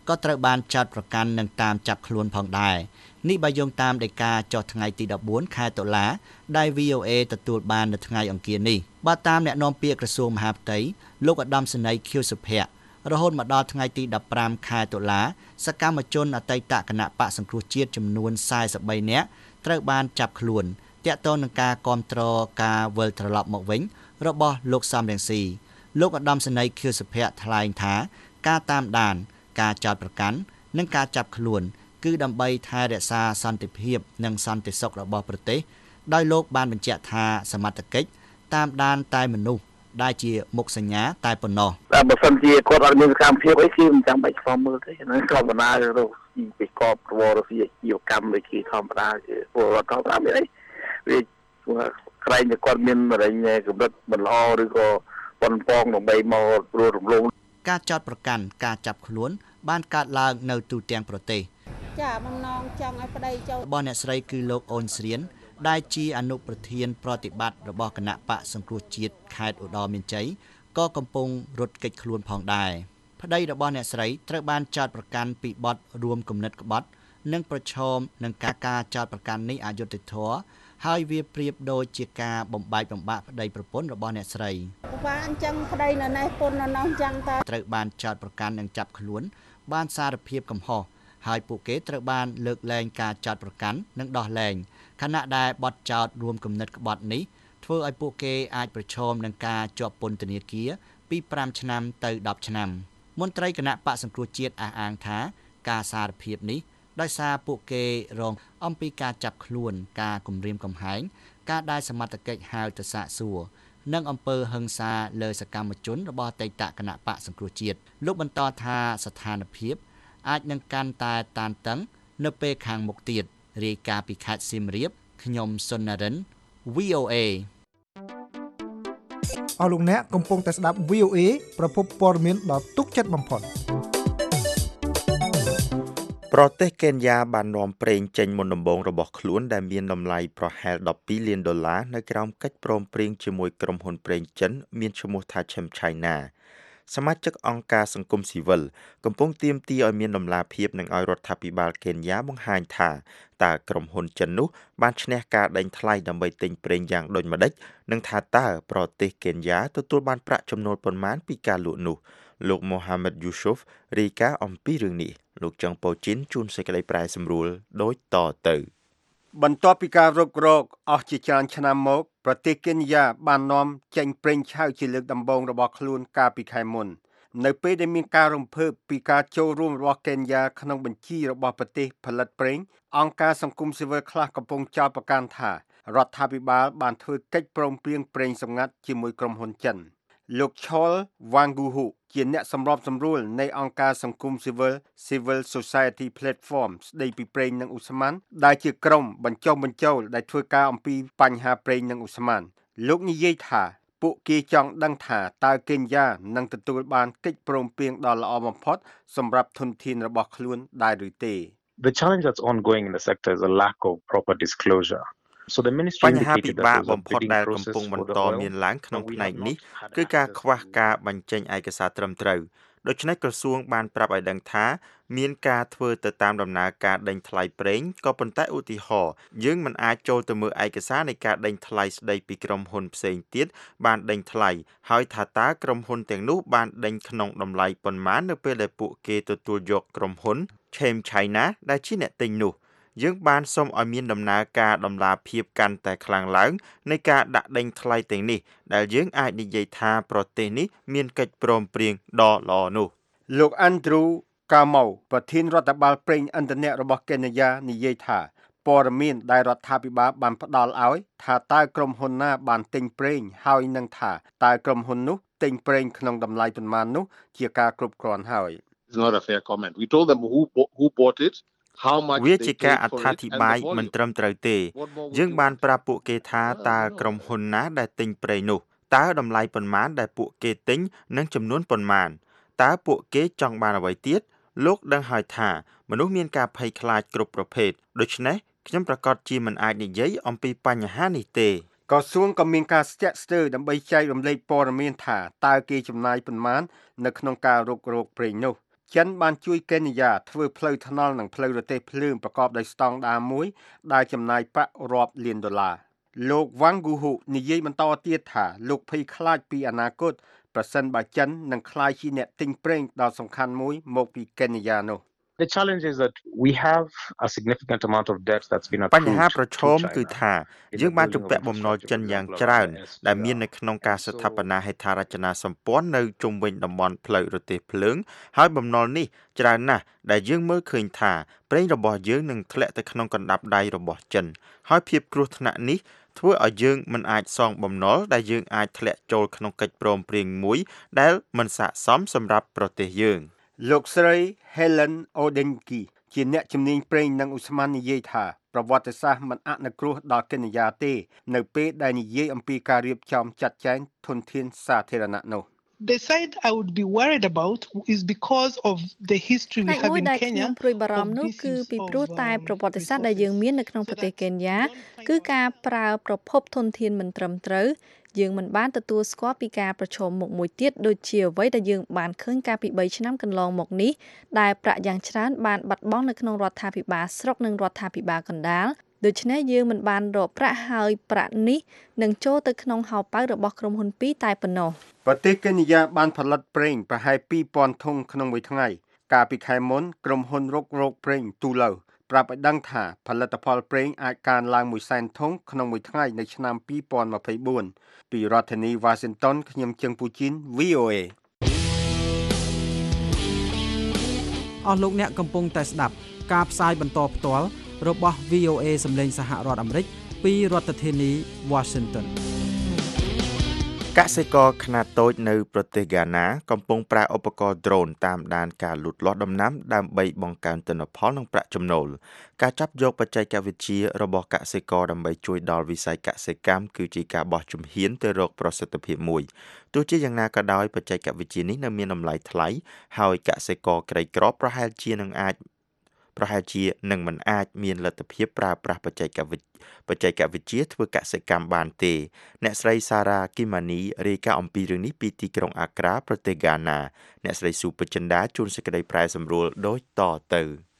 ក៏ត្រូវបានចោទប្រកាន់និងតាមចាប់ខ្លួនផងដែរនេះបើយោងតាមដីកាចុះថ្ងៃទីដប់បួនខែតុលាដែល V O A ទទួលបាននៅថ្ងៃអង្គារនេះបើតាមអ្នកនាំពាក្យក្រសួងមហាផ្ទៃលោកឧត្តមសេនីយ៍ខៀវសុភ័ក្ររហូតមកដល់ថ្ងៃទីដប់ប្រាំខែតុលាសកម្មជនអតីតគណៈបកសង្គ្រោះជាតិចំនួនសែសិបបីនាក់ត្រូវបានចាប់ខ្លួនទាក់ទងនឹងការគាំទ្រការវិលត្រឡប់មកវិញរបស់លោកសំរងស៊ីលោកឧត្តមសេនីយ៍ខៀវសុភ័ក្រថ្លែងថាការតាមដានការចោទប្រកាន់និងការចាប់ខ្លួនគឺដើម្បីថែរក្សាសន្តិភាពនិងសន្តិសុខរបស់ប្រទេសដោយលោកបានបញ្ជាក់ថាសមត្ថកិច្ចតាមដានតែមនុស្សដែលជាមុខសញ្ញាតែប៉ុណ្ណោះតែបើសិនជាគាត់អត់មានសកម្មភាពអីគឺមិនចាំបាច់ខ្វល់មើលទេហ្នឹងធម្មតាទៅពីកបប្រវត្តិវិទ្យាកម្មដូចជាធម្មតាជាពលរដ្ឋធម្មតាមានអីវាក្រែងតែគាត់មានរែងកម្រិតមិនល្អឬក៏ប៉ុនប៉ងដើម្បីមកព្រោះរំលងការចោទប្រកាន់ការចាប់ខ្លួនបានកើតឡើងនៅទូទាំងប្រទេសចាបំណងចង់ឲ្យប្តីចូលរបស់អ្នកស្រីគឺលោកអូនស្រៀនដែលជាអនុប្រធានប្រតិបត្តិរបស់គណៈបកសង្គ្រោះជាតិខេត្តឧត្តរមានជ័យក៏កំពុងរត់គេចខ្លួនផងដែរប្តីរបស់អ្នកស្រីត្រូវបានចោទប្រកាន់ពីបទរួមគំនិតក្បត់និងប្រឈមនឹងការការចោទប្រកាន់នេះអយុត្តិធម៌ហើយវាប្រៀបដូចជាការបំបែកបំបាក់ប្តីប្រពន្ធរបស់អ្នកស្រីបាទអញ្ចឹងប្តីនៅនេះពុននៅនោះអញ្ចឹងតើត្រូវបានចោទប្រកាន់និងចាប់ខ្លួនបានសារភាពកំហុសហើយពួកគេត្រូវបានលើកលែងការចោទប្រកាន់និងដោះលែងខណៈដែលបទចោទរួមគំនិតក្បត់នេះធ្វើឲ្យពួកគេអាចប្រឈមនឹងការជាប់ពន្ធនាគារពីប្រាំឆ្នាំទៅដប់ឆ្នាំមន្ត្រីគណៈបកសង្គ្រោះជាតិអះអាងថាការសារភាពនេះដោយសារពួកគេរងអំពីការចាប់ខ្លួនការគំរាមកំហែងការដែលសមត្ថកិច្ចហៅទៅសាកសួរនិងអំពើហិង្សាលើសកម្មជនរបស់អតីតគណៈបកសង្គ្រោះជាតិលោកបន្តថាស្ថានភាពអាចនឹងកាន់តែតានតឹងនៅពេលខាងមុខទៀតរាយការណ៍ពីខេត្តសៀមរាបខ្ញុំសុននរិន V O A អស់លោកអ្នកកំពុងតែស្ដាប់ V O A ប្រភពព័ត៌មានដ៏ទុកចិត្តបំផុតប្រទេសកេនយ៉ាបាននាំប្រេងចេញមុនដំបូងរបស់ខ្លួនដែលមានតម្លៃប្រហែលដប់ពីរលានដុល្លារនៅក្រោមកិច្ចព្រមព្រៀងជាមួយក្រុមហ៊ុនប្រេងចិនមានឈ្មោះថា Chem China សមាជិកអង្គការសង្គមស៊ីវិលកំពុងទាមទារឲ្យមានដំណាភាពនិងឲ្យរដ្ឋាភិបាលកេនយ៉ាបង្ហាញថាតើក្រុមហ៊ុនចិននោះបានឈ្នះការដេញថ្លៃដើម្បីទិញប្រេងយ៉ាងដូចម្តេចនិងថាតើប្រទេសកេនយ៉ាទទួលបានប្រាក់ចំណូលប៉ុន្មានពីការលក់នោះលោក Mohamed Yusuf រាយការណ៍អំពីរឿងនេះលោកចុងប៉ូជីនជួនសេចក្តីប្រែសម្រួលដូចតទៅបន្ទាប់ពីការរុករកអស់ជាច្រើនឆ្នាំមកប្រទេសកេនយ៉ាបាននាំចេញប្រេងឆៅជាលើកដំបូងរបស់ខ្លួនកាលពីខែមុននៅពេលដែលមានការរំភើបពីការចូលរួមរបស់កេនយ៉ាក្នុងបញ្ជីរបស់ប្រទេសផលិតប្រេងអង្គការសង្គមស៊ីវិលខ្លះកំពុងចោទប្រកាន់ថារដ្ឋាភិបាលបានធ្វើកិច្ចព្រមព្រៀងប្រេងសម្ងាត់ជាមួយក្រុមហ៊ុនចិនលោក Chol Wanguhu ជាអ្នកសម្របសម្រួលនៃអង្គការសង្គមស៊ីវិល Civil Society Platform ស្ដីពីប្រេងនិងឧស្ម័នដែលជាក្រុមបញ្ចុះបញ្ចូលដែលធ្វើការអំពីបញ្ហាប្រេងនិងឧស្ម័នលោកនិយាយថាពួកគេចង់ដឹងថាតើកេនយ៉ានឹងទទួលបានកិច្ចព្រមព្រៀងដ៏ល្អបំផុតសម្រាប់ធនធានរបស់ខ្លួនដែរឬទេ The challenge that's ongoing in the sector is a lack of proper disclosure So the ministry បញ្ហាពិបាកបំផុតដែលកំពុងបន្តមានឡើងក្នុងផ្នែកនេះគឺការខ្វះការបញ្ចេញឯកសារត្រឹមត្រូវដូច្នេះក្រសួងបានប្រាប់ឲ្យដឹងថាមានការធ្វើទៅតាមដំណើរការដេញថ្លៃប្រេងក៏ប៉ុន្តែឧទាហរណ៍យើងមិនអាចចូលទៅមើលឯកសារនៃការដេញថ្លៃស្ដីពីក្រុមហ៊ុនផ្សេងទៀតបានដេញថ្លៃហើយថាតើក្រុមហ៊ុនទាំងនោះបានដេញក្នុងតម្លៃប៉ុន្មាននៅពេលដែលពួកគេទទួលយកក្រុមហ៊ុន Chem China ដែលជាអ្នកទិញនោះយើងបានសូមឲ្យមានដំណើរការដំណាភាពកាន់តែខ្លាំងឡើងនៃការដាក់ដេញថ្លៃទាំងនេះដែលយើងអាចនិយាយថាប្រទេសនេះមានកិច្ចព្រមព្រៀងដ៏ល្អនោះលោក Andrew Kamau ប្រធានរដ្ឋបាលប្រេងឥន្ធនៈរបស់កេនយ៉ានិយាយថាព័ត៌មានដែលរដ្ឋាភិបាលបានផ្ដល់ឲ្យថាតើក្រុមហ៊ុនណាបានទិញប្រេងហើយនឹងថាតើក្រុមហ៊ុននោះទិញប្រេងក្នុងតម្លៃប៉ុន្មាននោះជាការគ្រប់គ្រាន់ហើយ It's not a fair comment. We told them who who bought it វាជាការអត្ថាធិប្បាយមិនត្រឹមត្រូវទេយើងបានប្រាប់ពួកគេថាតើក្រុមហ៊ុនណាដែលទិញប្រេងនោះតើតម្លៃប៉ុន្មានដែលពួកគេទិញនិងចំនួនប៉ុន្មានតើពួកគេចង់បានអ្វីទៀតលោកដឹងហើយថាមនុស្សមានការភ័យខ្លាចគ្រប់ប្រភេទដូច្នេះខ្ញុំប្រកាសជាមិនអាចនិយាយអំពីបញ្ហានេះទេក្រសួងក៏មានការស្ទាក់ស្ទើរដើម្បីចែករំលែកព័ត៌មានថាតើគេចំណាយប៉ុន្មាននៅក្នុងការរុករកប្រេងនោះចិនបានជួយកេនយ៉ាធ្វើផ្លូវថ្នល់និងផ្លូវរទេះភ្លើងប្រកបដោយស្តង់ដារមួយដែលចំណាយប្រាក់រាប់លានដុល្លារលោកវ៉ាងហ្គូហ៊ូនិយាយបន្តទៀតថាលោកភ័យខ្លាចពីអនាគតប្រសិនបើចិននឹងក្លាយជាអ្នកទិញប្រេងដ៏សំខាន់មួយមកពីកេនយ៉ានោះ The challenge is that we have a significant amount of debt that's been accrued បញ្ហាប្រឈមគឺថាយើងបានជំពាក់បំណុលចិនយ៉ាងច្រើនដែលមាននៅក្នុងការស្ថាបនាហេដ្ឋារចនាសម្ព័ន្ធនៅជុំវិញតំបន់ផ្លូវរទេះភ្លើងហើយបំណុលនេះច្រើនណាស់ដែលយើងមើលឃើញថាប្រេងរបស់យើងនឹងធ្លាក់ទៅក្នុងកណ្ដាប់ដៃរបស់ចិនហើយភាពគ្រោះថ្នាក់នេះធ្វើឲ្យយើងមិនអាចសងបំណុលដែលយើងអាចធ្លាក់ចូលក្នុងកិច្ចព្រមព្រៀងមួយដែលមិនស័ក្តិសមសម្រាប់ប្រទេសយើងលោកស្រី Helen Odenki ជាអ្នកជំនាញប្រេងនិងឧស្ម័ននិយាយថាប្រវត្តិសាស្ត្រមិនអនុគ្រោះដល់កេនយ៉ាទេនៅពេលដែលនិយាយអំពីការរៀបចំចាត់ចែងធនធានសាធារណៈនោះ The side I would be worried about is because of the history we have in Kenya ព្រួយបារម្ភនោះគឺពីព្រោះតែប្រវត្តិសាស្ត្រដែលយើងមាននៅក្នុងប្រទេសកេនយ៉ាគឺការប្រើប្រភពធនធានមិនត្រឹមត្រូវយើងមិនបានទទួលស្គាល់ពីការប្រឈមមុខមួយទៀតដូចជាអ្វីដែលយើងបានឃើញកាលពីបីឆ្នាំកន្លងមកនេះដែលប្រាក់យ៉ាងច្រើនបានបាត់បង់នៅក្នុងរដ្ឋាភិបាលស្រុកនិងរដ្ឋាភិបាលកណ្ដាលដូច្នេះយើងមិនបានរកប្រាក់ហើយប្រាក់នេះនឹងចូលទៅក្នុងហោប៉ៅរបស់ក្រុមហ៊ុនពីរតែប៉ុណ្ណោះប្រទេសកេនយ៉ាបានផលិតប្រេងប្រហែលពីរពាន់ធុងក្នុងមួយថ្ងៃកាលពីខែមុនក្រុមហ៊ុនរុករកប្រេងទូឡូវប្រាប់ឲ្យដឹងថាផលិតផលប្រេងអាចកើនឡើងមួយសែនធុងក្នុងមួយថ្ងៃនៅឆ្នាំពីរពាន់ម្ភៃបួនពីរដ្ឋធានី Washington ខ្ញុំជឹងពូជីន V O A អស់លោកអ្នកកំពុងតែស្ដាប់ការផ្សាយបន្តផ្ទាល់របស់ V O A សម្លេងសហរដ្ឋអាមេរិកពីរដ្ឋធានី Washington កសិករខ្នាតតូចនៅប្រទេសហ្គាណាកំពុងប្រើឧបករណ៍ drone តាមដានការលូតលាស់ដំណាំដើម្បីបង្កើនទិន្នផលនិងប្រាក់ចំណូលការចាប់យកបច្ចេកវិទ្យារបស់កសិករដើម្បីជួយដល់វិស័យកសិកម្មគឺជាការបោះជំហានទៅរកប្រសិទ្ធភាពមួយទោះជាយ៉ាងណាក៏ដោយបច្ចេកវិទ្យានេះនៅមានតម្លៃថ្លៃហើយកសិករក្រីក្រប្រហែលជានឹងអាចប្រហែលជានឹងមិនអាចមានលទ្ធភាពប្រើប្រាស់បច្ចេកវិទ្យាបច្ចេកវិទ្យាធ្វើកសិកម្មបានទេអ្នកស្រីសារ៉ាគីម៉ានីរាយការណ៍អំពីរឿងនេះពីទីក្រុងអាក្រាប្រទេសហ្គាណាអ្នកស្រីស៊ូពេជ្រចិន្តាជួនសេចក្តីប្រែសម្រួលដូចតទៅ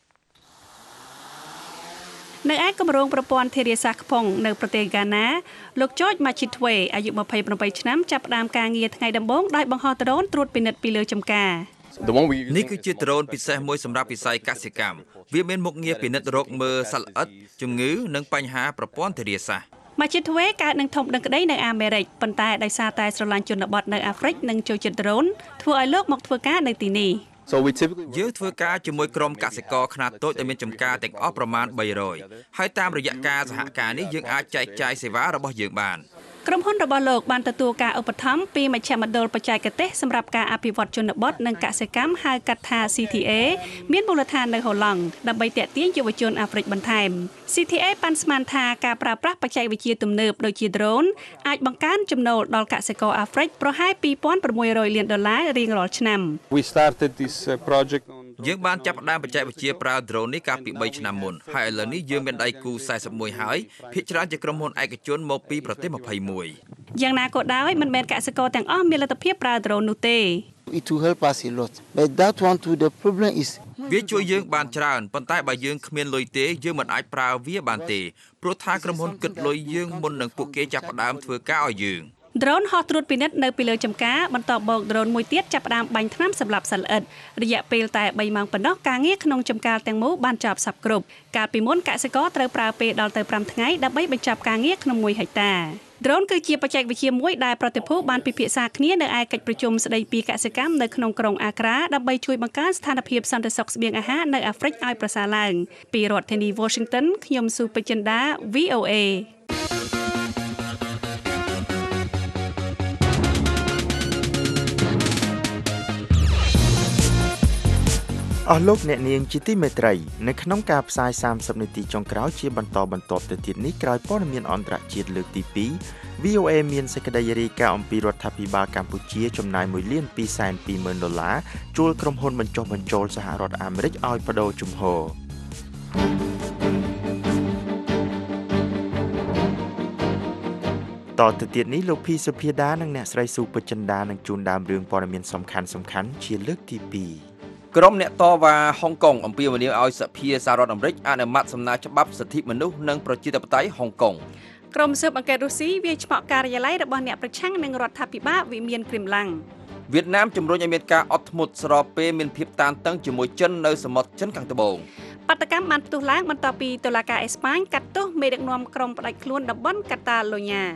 នៅឯគម្រោងប្រព័ន្ធធារាសាស្ត្រខ្ពង់នៅប្រទេសហ្គាណាលោក George Machitwe អាយុម្ភៃប្រាំឆ្នាំចាប់ផ្ដើមការងារថ្ងៃដំបូងដោយបង្ហោះដ្រូនត្រួតពិនិត្យពីលើចម្ការនេះគឺជាដ្រូនពិសេសមួយសម្រាប់វិស័យកសិកម្មវាមានមុខងារពិនិត្យរកមើលសត្វល្អិតជំងឺនិងបញ្ហាប្រព័ន្ធធារាសាស្ត្រ Machitwe កើតនឹងធំដឹងក្តីនៅអាមេរិកប៉ុន្តែដោយសារតែស្រឡាញ់ជនបទនៅអាហ្វ្រិកនិងចូលចិត្តដ្រូនធ្វើឲ្យលោកមកធ្វើការនៅទីនេះយើងធ្វើការជាមួយក្រុមកសិករខ្នាតតូចដែលមានចម្ការទាំងអស់ប្រមាណបីរយហើយតាមរយៈការសហការនេះយើងអាចចែកចាយសេវារបស់យើងបានក្រុមហ៊ុនរបស់លោកបានទទួលការឧបត្ថម្ភពីមជ្ឈមណ្ឌលបច្ចេកទេសសម្រាប់ការអភិវឌ្ឍជនបទនិងកសិកម្មហៅកាត់ថា C T A មានមូលដ្ឋាននៅហូឡង់ដើម្បីទាក់ទាញយុវជនអាហ្វ្រិកបន្ថែម C T A ប៉ាន់ស្មានថាការប្រើប្រាស់បច្ចេកវិទ្យាទំនើបដូចជា drone អាចបង្កើនចំណូលដល់កសិករអាហ្វ្រិកប្រហែលពីរពាន់ប្រាំមួយរយលានដុល្លាររៀងរាល់ឆ្នាំ We started this project on យើងបានចាប់ផ្ដើមបច្ចេកវិទ្យាប្រើ drone នេះកាលពីបីឆ្នាំមុនហើយឥឡូវនេះយើងមានដៃគូสี่สิบเอ็ดហើយភាគច្រើនជាក្រុមហ៊ុនឯកជនមកពីប្រទេសยี่สิบเอ็ดយ៉ាងណាក៏ដោយមិនមែនកសិករទាំងអស់មានលទ្ធភាពប្រើ drone នោះទេ It will help us a lot but that one too the problem is វាជួយយើងបានច្រើនប៉ុន្តែបើយើងគ្មានលុយទេយើងមិនអាចប្រើវាបានទេព្រោះថាក្រុមហ៊ុនគិតលុយយើងមុននឹងពួកគេចាប់ផ្ដើមធ្វើការឲ្យយើង drone ហោះត្រួតពិនិត្យនៅពីលើចម្ការបន្ទាប់មក drone មួយទៀតចាប់ផ្ដើមបាញ់ថ្នាំសម្លាប់សត្វល្អិតរយៈពេលតែបីម៉ោងប៉ុណ្ណោះការងារក្នុងចម្ការទាំងមូលបានចប់សព្វគ្រប់កាលពីមុនកសិករត្រូវប្រើពេលដល់ទៅប្រាំថ្ងៃដើម្បីបញ្ចប់ការងារក្នុងមួយហិកតា drone គឺជាបច្ចេកវិទ្យាមួយដែលប្រតិភូបានពិភាក្សាគ្នានៅឯកិច្ចប្រជុំស្ដីពីកសិកម្មនៅក្នុងក្រុងអាក្រាដើម្បីជួយបង្កើនស្ថានភាពសន្តិសុខស្បៀងអាហារនៅអាហ្វ្រិកឲ្យប្រសើរឡើងពីរដ្ឋធានី Washington ខ្ញុំស៊ូពេជ្រចិន្តា V O A អស់លោកអ្នកនាងជាទីមេត្រីនៅក្នុងការផ្សាយសាមសិបនាទីចុងក្រោយជាបន្តបន្ទាប់ទៅទៀតនេះក្រោយព័ត៌មានអន្តរជាតិលើកទីពីរ V O A មានសេចក្តីរាយការណ៍អំពីរដ្ឋាភិបាលកម្ពុជាចំណាយមួយលានពីរសែនពីរម៉ឺនដុល្លារជួលក្រុមហ៊ុនបញ្ចុះបញ្ចូលសហរដ្ឋអាមេរិកឲ្យបដូរជំហរតទៅទៀតនេះលោកភីសុភាដានិងអ្នកស្រីស៊ូពេជ្រចិន្តានឹងជូនដើមរឿងព័ត៌មានសំខាន់ៗជាលើកទីពីរក្រុមអ្នកតវ៉ាហុងកុងអំពាវនាវឲ្យសភាសហរដ្ឋអាមេរិកអនុម័តសំណើច្បាប់សិទ្ធិមនុស្សនិងប្រជាធិបតេយ្យហុងកុងក្រុមស៊ើបអង្កេតរុស្ស៊ីវាយឆ្មក់ការិយាល័យរបស់អ្នកប្រឆាំងនឹងរដ្ឋាភិបាលវិមានគ្រីមឡាំងវៀតណាមជំរុញឲ្យមានការអត់ធ្មត់ស្របពេលមានភាពតានតឹងជាមួយចិននៅសមុទ្រចិនខាងត្បូងបាតកម្មបានផ្ទុះឡើងបន្ទាប់ពីតុលាការអេស្ប៉ាញកាត់ទោសមេដឹកនាំក្រុមផ្ដាច់ខ្លួនតំបន់កាតាឡូញ៉ា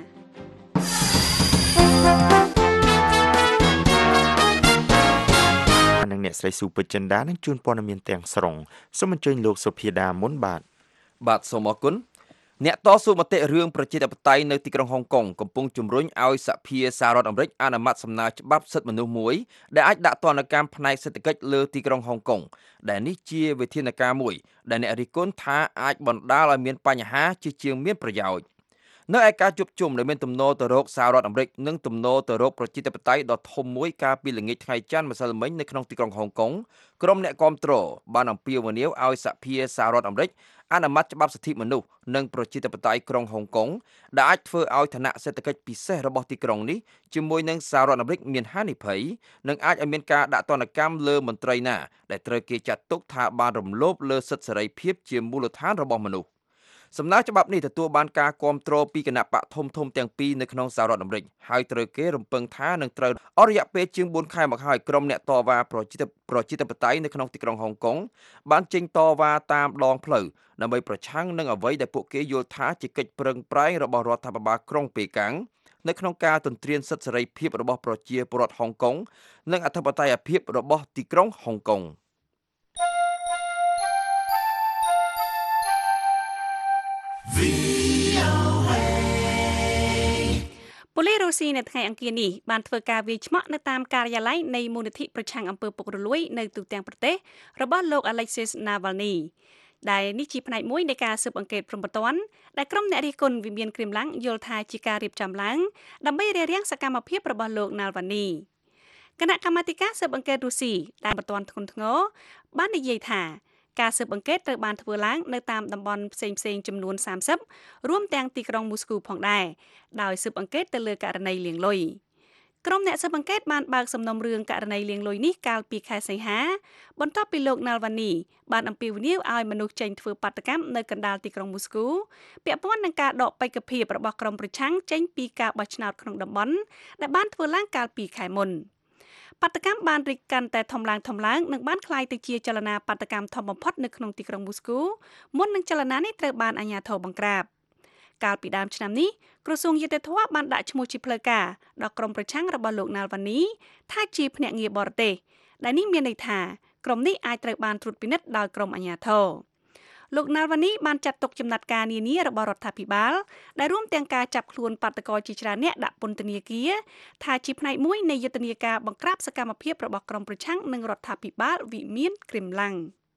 និងអ្នកស្រីស៊ូពឺចិនដានឹងជួនព័ត៌មានទាំងស្រុងសូមអញ្ជើញលោកសុភាដាមុនបាទបាទសូមអរគុណអ្នកតស៊ូមតិរឿងប្រជាធិបតេយ្យនៅទីក្រុងហុងកុងកំពុងជំរុញឲ្យសភាសហរដ្ឋអាមេរិកអនុម័តសំណើច្បាប់សិទ្ធិមនុស្សមួយដែលអាចដាក់ទណ្ឌកម្មផ្នែកសេដ្ឋកិច្ចលើទីក្រុងហុងកុងដែលនេះជាវិធានការមួយដែលអ្នករិះគន់ថាអាចបណ្ដាលឲ្យមានបញ្ហាជាជាងមានប្រយោជន៍នៅឯការជួបជុំដែលមានទំនោរទៅរកសហរដ្ឋអាមេរិកនិងទំនោរទៅរកប្រជាធិបតេយ្យដ៏ធំមួយកាលពីល្ងាចថ្ងៃច័ន្ទម្សិលមិញនៅក្នុងទីក្រុងហុងកុងក្រុមអ្នកគាំទ្របានអំពាវនាវឲ្យសភាសហរដ្ឋអាមេរិកអនុម័តច្បាប់សិទ្ធិមនុស្សនិងប្រជាធិបតេយ្យក្រុងហុងកុងដែលអាចធ្វើឲ្យឋានៈសេដ្ឋកិច្ចពិសេសរបស់ទីក្រុងនេះជាមួយនឹងសហរដ្ឋអាមេរិកមានហានិភ័យនិងអាចឲ្យមានការដាក់ទណ្ឌកម្មលើមន្ត្រីណាដែលត្រូវគេចាត់ទុកថាបានរំលោភលើសិទ្ធិសេរីភាពជាមូលដ្ឋានរបស់មនុស្សសំណើច្បាប់នេះទទួលបានការគាំទ្រពីគណៈបកធំធំទាំងពីរនៅក្នុងសហរដ្ឋអាមេរិកហើយត្រូវគេរំពឹងថានឹងត្រូវអស់រយៈពេលជាងបួនខែមកហើយក្រុមអ្នកតវ៉ាប្រជាធិបតេយ្យនៅក្នុងទីក្រុងហុងកុងបានចេញតវ៉ាតាមដងផ្លូវដើម្បីប្រឆាំងនឹងអ្វីដែលពួកគេយល់ថាជាកិច្ចប្រឹងប្រែងរបស់រដ្ឋាភិបាលក្រុងប៉េកាំងនៅក្នុងការទន្ទ្រានសិទ្ធិសេរីភាពរបស់ប្រជាពលរដ្ឋហុងកុងនិងអធិបតេយ្យភាពរបស់ទីក្រុងហុងកុងប៉ូលីសរុស្ស៊ីនៅថ្ងៃអង្គារនេះបានធ្វើការវាយឆ្មក់នៅតាមការិយាល័យនៃមូលនិធិប្រឆាំងអំពើពុករលួយនៅទូទាំងប្រទេសរបស់លោក Alexei Navalny ដែលនេះជាផ្នែកមួយនៃការស៊ើបអង្កេតព្រំប្រទានដែលក្រុមអ្នករិះគន់វិមានគ្រីមឡាំងយល់ថាជាការរៀបចំឡើងដើម្បីរារាំងសកម្មភាពរបស់លោក Navalny គណៈកម្មាធិការស៊ើបអង្កេតរុស្ស៊ីដែលប្រទានធ្ងន់ធ្ងរបាននិយាយថាការស៊ើបអង្កេតត្រូវបានធ្វើឡើងនៅតាមតំបន់ផ្សេងៗចំនួនសាមសិបរួមទាំងទីក្រុងមូស្គូផងដែរដោយស៊ើបអង្កេតទៅលើករណីលាងលុយក្រុមអ្នកស៊ើបអង្កេតបានបើកសំណុំរឿងករណីលាងលុយនេះកាលពីខែសីហាបន្ទាប់ពីលោក Navalny បានអំពាវនាវឲ្យមនុស្សចេញធ្វើបាតកម្មនៅកណ្ដាលទីក្រុងមូស្គូពាក់ព័ន្ធនឹងការដកបេក្ខភាពរបស់ក្រុមប្រឆាំងចេញពីការបោះឆ្នោតក្នុងតំបន់ដែលបានធ្វើឡើងកាលពីខែមុនបាតកម្មបានរីកកាន់តែធំឡើងធំឡើងនិងបានក្លាយទៅជាចលនាបាតកម្មធំបំផុតនៅក្នុងទីក្រុងមូស្គូមុននឹងចលនានេះត្រូវបានអាជ្ញាធរបង្ក្រាបកាលពីដើមឆ្នាំនេះក្រសួងយុតិធធម៌បានដាក់ឈ្មោះជាផ្លូវការដល់ក្រុមប្រឆាំងរបស់លោក Navalny ថាជាភ្នាក់ងារបរទេសដែលនេះមានន័យថាក្រុមនេះអាចត្រូវបានត្រួតពិនិត្យដោយក្រុមអាជ្ញាធរលោក Navalny បានចាត់ទុកចំណាត់ការនានារបស់រដ្ឋាភិបាលដែលរួមទាំងការចាប់ខ្លួនបាតកោជាច្រើនអ្នកដាក់ពន្ធនាគារថាជាផ្នែកមួយនៃយុទ្ធនាការបង្ក្រាបសកម្មភាពរបស់ក្រុមប្រឆាំងនិងរដ្ឋាភិបាលវិមានគ្រីមឡាំង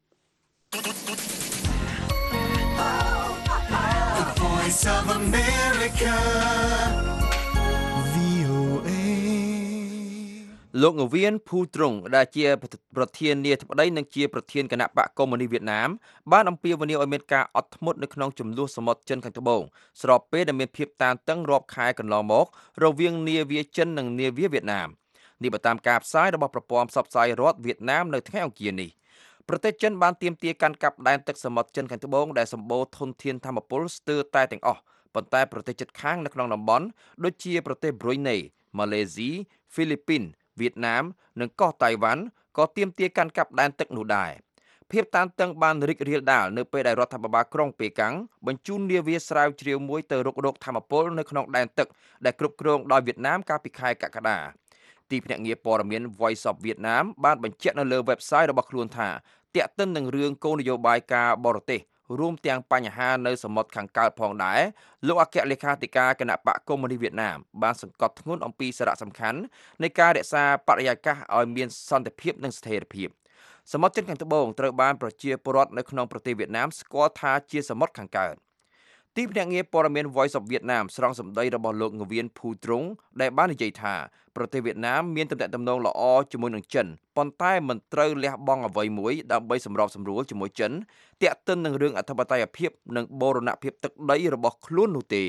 លោកងវៀនភូត្រង់ដែលជាប្រធានាធិបតីនិងជាប្រធានគណៈបកកុម្មុយនីសវៀតណាមបានអំពាវនាវឲ្យមានការអត់ធ្មត់នៅក្នុងចំនួនសមុទ្រចិនខាងត្បូងស្របពេលដែលមានភាពតានតឹងរាប់ខែកន្លងមករវាងនាវាចិននិងនាវាវៀតណាមនេះបើតាមការផ្សាយរបស់ប្រព័ន្ធផ្សព្វផ្សាយរដ្ឋវៀតណាមនៅថ្ងៃអង្គារនេះប្រទេសចិនបានទាមទារកាន់កាប់ដែនទឹកសមុទ្រចិនខាងត្បូងដែលសម្បូរធនធានថាមពលស្ទើរតែទាំងអស់ប៉ុន្តែប្រទេសជិតខាងនៅក្នុងតំបន់ដូចជាប្រទេសប្រ៊ុយណេម៉ាឡេស៊ីហ្វីលីពីនវៀតណាមនិងកោះតៃវ៉ាន់ក៏ទាមទារកាន់កាប់ដែនទឹកនោះដែរភាពតានតឹងបានរីករាលដាលនៅពេលដែលរដ្ឋាភិបាលក្រុងប៉េកាំងបញ្ជូននាវាស្រាវជ្រាវមួយទៅរុករកថាមពលនៅក្នុងដែនទឹកដែលគ្រប់គ្រងដោយវៀតណាមកាលពីខែកក្កដាទីភ្នាក់ងារព័ត៌មាន Voice of Vietnam បានបញ្ជាក់នៅលើ website របស់ខ្លួនថាទាក់ទិននឹងរឿងគោលនយោបាយការបរទេសរួមទាំងបញ្ហានៅសមុទ្រខាងកើតផងដែរលោកអគ្គលេខាធិការគណៈបកកុម្មុយនីសវៀតណាមបានសង្កត់ធ្ងន់អំពីសារៈសំខាន់នៃការរក្សាបរិយាកាសឲ្យមានសន្តិភាពនិងស្ថិរភាពសមុទ្រចិនខាងត្បូងត្រូវបានប្រជាពលរដ្ឋនៅក្នុងប្រទេសវៀតណាមស្គាល់ថាជាសមុទ្រខាងកើតទីភ្នាក់ងារព័ត៌មាន Voice of Vietnam ស្រង់សម្ដីរបស់លោកងវៀនភូត្រង់ដែលបាននិយាយថាប្រទេសវៀតណាមមានទំនាក់ទំនងល្អជាមួយនឹងចិនប៉ុន្តែមិនត្រូវលះបង់អ្វីមួយដើម្បីសម្របសម្រួលជាមួយចិនទាក់ទិននឹងរឿងអធិបតេយ្យភាពនិងបូរណភាពទឹកដីរបស់ខ្លួននោះទេ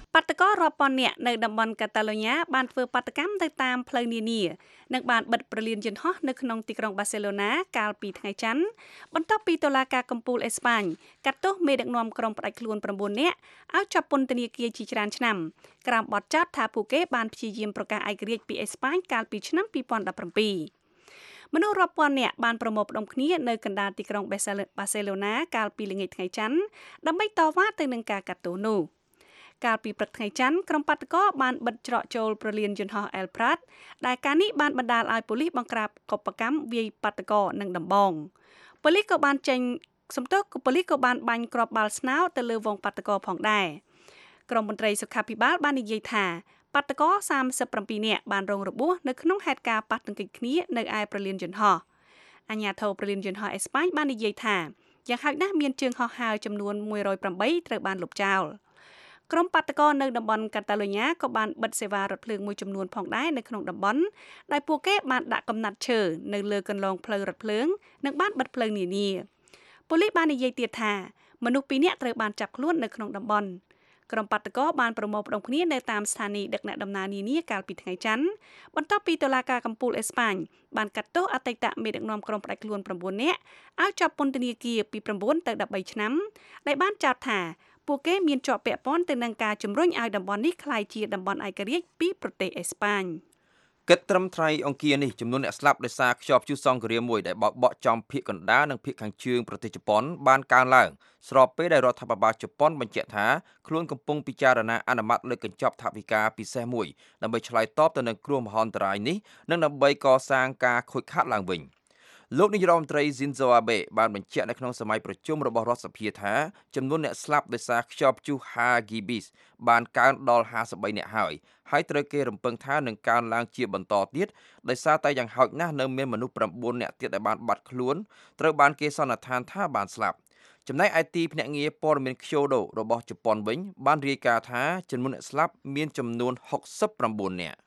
បាតកោរាប់ពាន់នាក់នៅតំបន់កាតាឡូញ៉ាបានធ្វើបាតកម្មទៅតាមផ្លូវនានានិងបានបិទប្រលានយន្តហោះនៅក្នុងទីក្រុងបាសេឡូណាកាលពីថ្ងៃច័ន្ទបន្ទាប់ពីតុលាការកំពូលអេស្ប៉ាញកាត់ទោសមេដឹកនាំក្រុមផ្ដាច់ខ្លួន៩នាក់ឲ្យជាប់ពន្ធនាគារជាច្រើនឆ្នាំក្រោមបទចោទថាពួកគេបានព្យាយាមប្រកាសឯករាជ្យពីអេស្ប៉ាញកាលពីឆ្នាំពីរពាន់ដប់ប្រាំពីរមនុស្សរាប់ពាន់នាក់បានប្រមូលផ្ដុំគ្នានៅកណ្ដាលទីក្រុងបាសេឡូណាកាលពីល្ងាចថ្ងៃច័ន្ទដើម្បីតវ៉ាទៅនឹងការកាត់ទោសនោះកាលពីព្រឹកថ្ងៃច័ន្ទក្រុមបាតកោបានបិទច្រកចូលប្រលានយន្តហោះអែលប្រាតដែលការនេះបានបណ្ដាលឲ្យប៉ូលីសបង្ក្រាបកុបកម្មវាយបាតកោនិងដំបងប៉ូលីសក៏បានចេញសំទោសប៉ូលីសក៏បានបាញ់គ្រាប់បាល់ស្នោទៅលើវងបាតកោផងដែរក្រុមមន្ត្រីសុខាភិបាលបាននិយាយថាបាតកោសាមសិបប្រាំពីរនាក់បានរងរបួសនៅក្នុងហេតុការណ៍ប៉ះទង្គិចគ្នានៅឯប្រលានយន្តហោះអាជ្ញាធរប្រលានយន្តហោះអេស្ប៉ាញបាននិយាយថាយ៉ាងហោចណាស់មានជើងហោះហើរចំនួនមួយរយប្រាំបីត្រូវបានលុបចោលក្រុមបាតកោនៅតំបន់កាតាឡូញ៉ាក៏បានបិទសេវារថភ្លើងមួយចំនួនផងដែរនៅក្នុងតំបន់ដែលពួកគេបានដាក់កំណាត់ឈើនៅលើកន្លងផ្លូវរថភ្លើងនិងបានបិទផ្លូវនានាប៉ូលីសបាននិយាយទៀតថាមនុស្សពីរនាក់ត្រូវបានចាប់ខ្លួននៅក្នុងតំបន់ក្រុមបាតកោបានប្រមូលផ្ដុំគ្នានៅតាមស្ថានីយ៍ដឹកអ្នកដំណើរនានាកាលពីថ្ងៃច័ន្ទបន្ទាប់ពីតុលាការកំពូលអេស្ប៉ាញបានកាត់ទោសអតីតមេដឹកនាំក្រុមផ្ដាច់ខ្លួន៩នាក់ឲ្យជាប់ពន្ធនាគារពី៩ទៅដប់បីឆ្នាំដែលបានចោទថាពួកគេមានជាប់ពាក់ព័ន្ធទៅនឹងការជំរុញឲ្យតំបន់នេះក្លាយជាតំបន់ឯករាជ្យពីប្រទេសអេស្ប៉ាញគិតត្រឹមថ្ងៃអង្គារនេះចំនួនអ្នកស្លាប់ដោយសារខ្យល់ព្យុះសង្ឃរាមួយដែលបោកបក់ចំភាគកណ្ដាលនិងភាគខាងជើងប្រទេសជប៉ុនបានកើនឡើងស្របពេលដែលរដ្ឋាភិបាលជប៉ុនបញ្ជាក់ថាខ្លួនកំពុងពិចារណាអនុម័តលើកញ្ចប់ថវិកាពិសេសមួយដើម្បីឆ្លើយតបទៅនឹងគ្រោះមហន្តរាយនេះនិងដើម្បីកសាងការខូចខាតឡើងវិញលោកនាយរដ្ឋមន្ត្រី Shinzo Abe បានបញ្ជាក់នៅក្នុងសម័យប្រជុំរបស់រដ្ឋសភាថាចំនួនអ្នកស្លាប់ដោយសារខ្យល់ព្យុះ Hagibis បានកើនដល់ហាសិបបីនាក់ហើយហើយត្រូវគេរំពឹងថានឹងកើនឡើងជាបន្តទៀតដោយសារតែយ៉ាងហោចណាស់នៅមានមនុស្ស៩នាក់ទៀតដែលបានបាត់ខ្លួនត្រូវបានគេសន្និដ្ឋានថាបានស្លាប់ចំណែកឯទីភ្នាក់ងារព័ត៌មាន Kyodo របស់ជប៉ុនវិញបានរាយការណ៍ថាចំនួនអ្នកស្លាប់មានចំនួនហុកសិប៩នាក់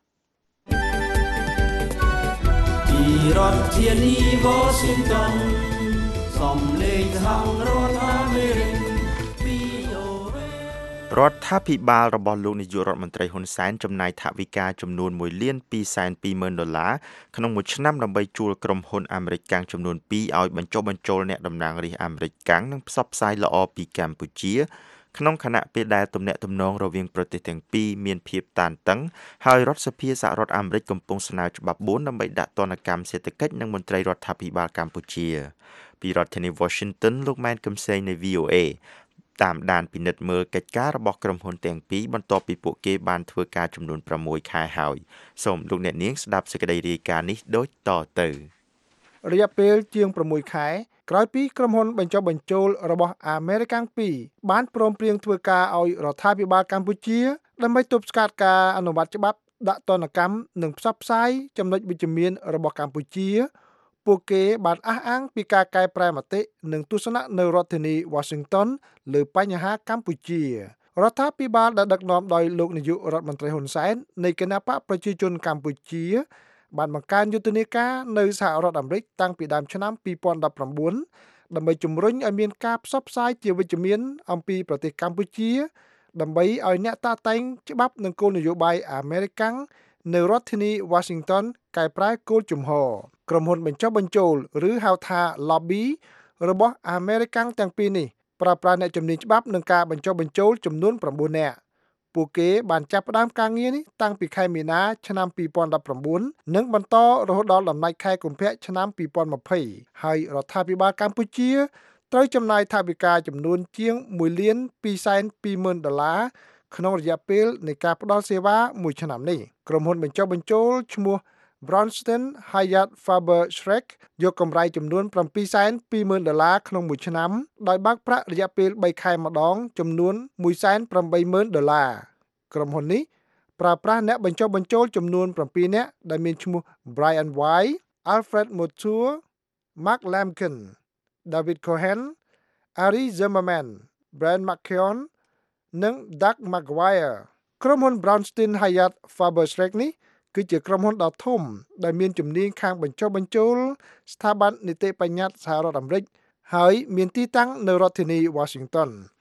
ពីរដ្ឋធានី Washington សំឡេងសហរដ្ឋអាមេរិករដ្ឋាភិបាលរបស់លោកនាយករដ្ឋមន្ត្រីហ៊ុនសែនចំណាយថវិកាចំនួនមួយលានពីរសែនពីរម៉ឺនដុល្លារក្នុងមួយឆ្នាំដើម្បីជួលក្រុមហ៊ុនអាមេរិកកាំងចំនួនពីរឲ្យបញ្ចុះបញ្ចូលអ្នកតំណាងរាស្ត្រអាមេរិកកាំងនិងផ្សព្វផ្សាយល្អពីកម្ពុជាក្នុងខណៈពេលដែលទំនាក់ទំនងរវាងប្រទេសទាំងពីរមានភាពតានតឹងហើយរដ្ឋសភាសហរដ្ឋអាមេរិកកំពុងស្នើច្បាប់បួនដើម្បីដាក់ទណ្ឌកម្មសេដ្ឋកិច្ចនឹងមន្ត្រីរដ្ឋាភិបាលកម្ពុជាពីរដ្ឋធានី Washington លោកម៉ែនកឹមសេងនៃ វី អូ អេ តាមដានពិនិត្យមើលកិច្ចការរបស់ក្រុមហ៊ុនទាំងពីរបន្ទាប់ពីពួកគេបានធ្វើការចំនួនប្រាំមួយខែហើយសូមលោកអ្នកនាងស្ដាប់សេចក្តីរាយការណ៍នេះដូចតទៅរយៈពេលជាងប្រាំមួយខែក្រោយពីក្រុមហ៊ុនបញ្ចុះបញ្ចូលរបស់អាមេរិកពីរបានព្រមព្រៀងធ្វើការឲ្យរដ្ឋាភិបាលកម្ពុជាដើម្បីទប់ស្កាត់ការអនុវត្តច្បាប់ដាក់ទណ្ឌកម្មនិងផ្សព្វផ្សាយចំណុចវិជ្ជមានរបស់កម្ពុជាពួកគេបានអះអាងពីការកែប្រែមតិនិងទស្សនៈនៅរដ្ឋធានី Washington លើបញ្ហាកម្ពុជារដ្ឋាភិបាលដែលដឹកនាំដោយលោកនាយករដ្ឋមន្ត្រីហ៊ុនសែននៃគណបកប្រជាជនកម្ពុជាបានបង្កើនយុទ្ធនាការនៅសហរដ្ឋអាមេរិកតាំងពីដើមឆ្នាំពីរពាន់ដប់ប្រាំបួនដើម្បីជំរុញឲ្យមានការផ្សព្វផ្សាយជាវិជ្ជមានអំពីប្រទេសកម្ពុជាដើម្បីឲ្យអ្នកតាក់តែងច្បាប់និងគោលនយោបាយអាមេរិកនៅរដ្ឋធានី Washington កែប្រែគោលជំហរក្រុមហ៊ុនបញ្ចុះបញ្ចូលឬហៅថា lobby របស់អាមេរិកទាំងពីរនេះប្រើប្រាស់អ្នកជំនាញច្បាប់នឹងការបញ្ចុះបញ្ចូលចំនួន៩នាក់ពួកគេបានចាប់ផ្ដើមការងារនេះតាំងពីខែមីនាឆ្នាំពីរពាន់ដប់ប្រាំបួននិងបន្តរហូតដល់ដំណាច់ខែកុម្ភៈឆ្នាំពីរពាន់ម្ភៃហើយរដ្ឋាភិបាលកម្ពុជាត្រូវចំណាយថវិកាចំនួនជាងមួយលានពីរសែនពីរម៉ឺនដុល្លារក្នុងរយៈពេលនៃការផ្ដល់សេវាមួយឆ្នាំនេះក្រុមហ៊ុនបញ្ចុះបញ្ចូលឈ្មោះ Bronston Hyatt Faber Schreck យកកម្រៃចំនួនប្រាំពីរសែនពីរម៉ឺនដុល្លារក្នុងមួយឆ្នាំដោយបើកប្រាក់រយៈពេលបីខែម្ដងចំនួនមួយសែនប្រាំបីម៉ឺនដុល្លារក្រុមហ៊ុននេះប្រើប្រាស់អ្នកបញ្ចុះបញ្ចូលចំនួនប្រាំពីរនាក់ដែលមានឈ្មោះ Brian White, Alfred Moture, Mark Lamkin, David Cohen, Ari Zimmerman, Brian McKeown និង Doug McGuire ក្រុមហ៊ុន Bronston Hyatt Faber Schreck នេះគឺជាក្រុមហ៊ុនដ៏ធំដែលមានជំនាញខាងបញ្ចុះបញ្ចូលស្ថាប័ននីតិបញ្ញត្តិសហរដ្ឋអាមេរិកហើយមានទីតាំងនៅរដ្ឋធានី Washington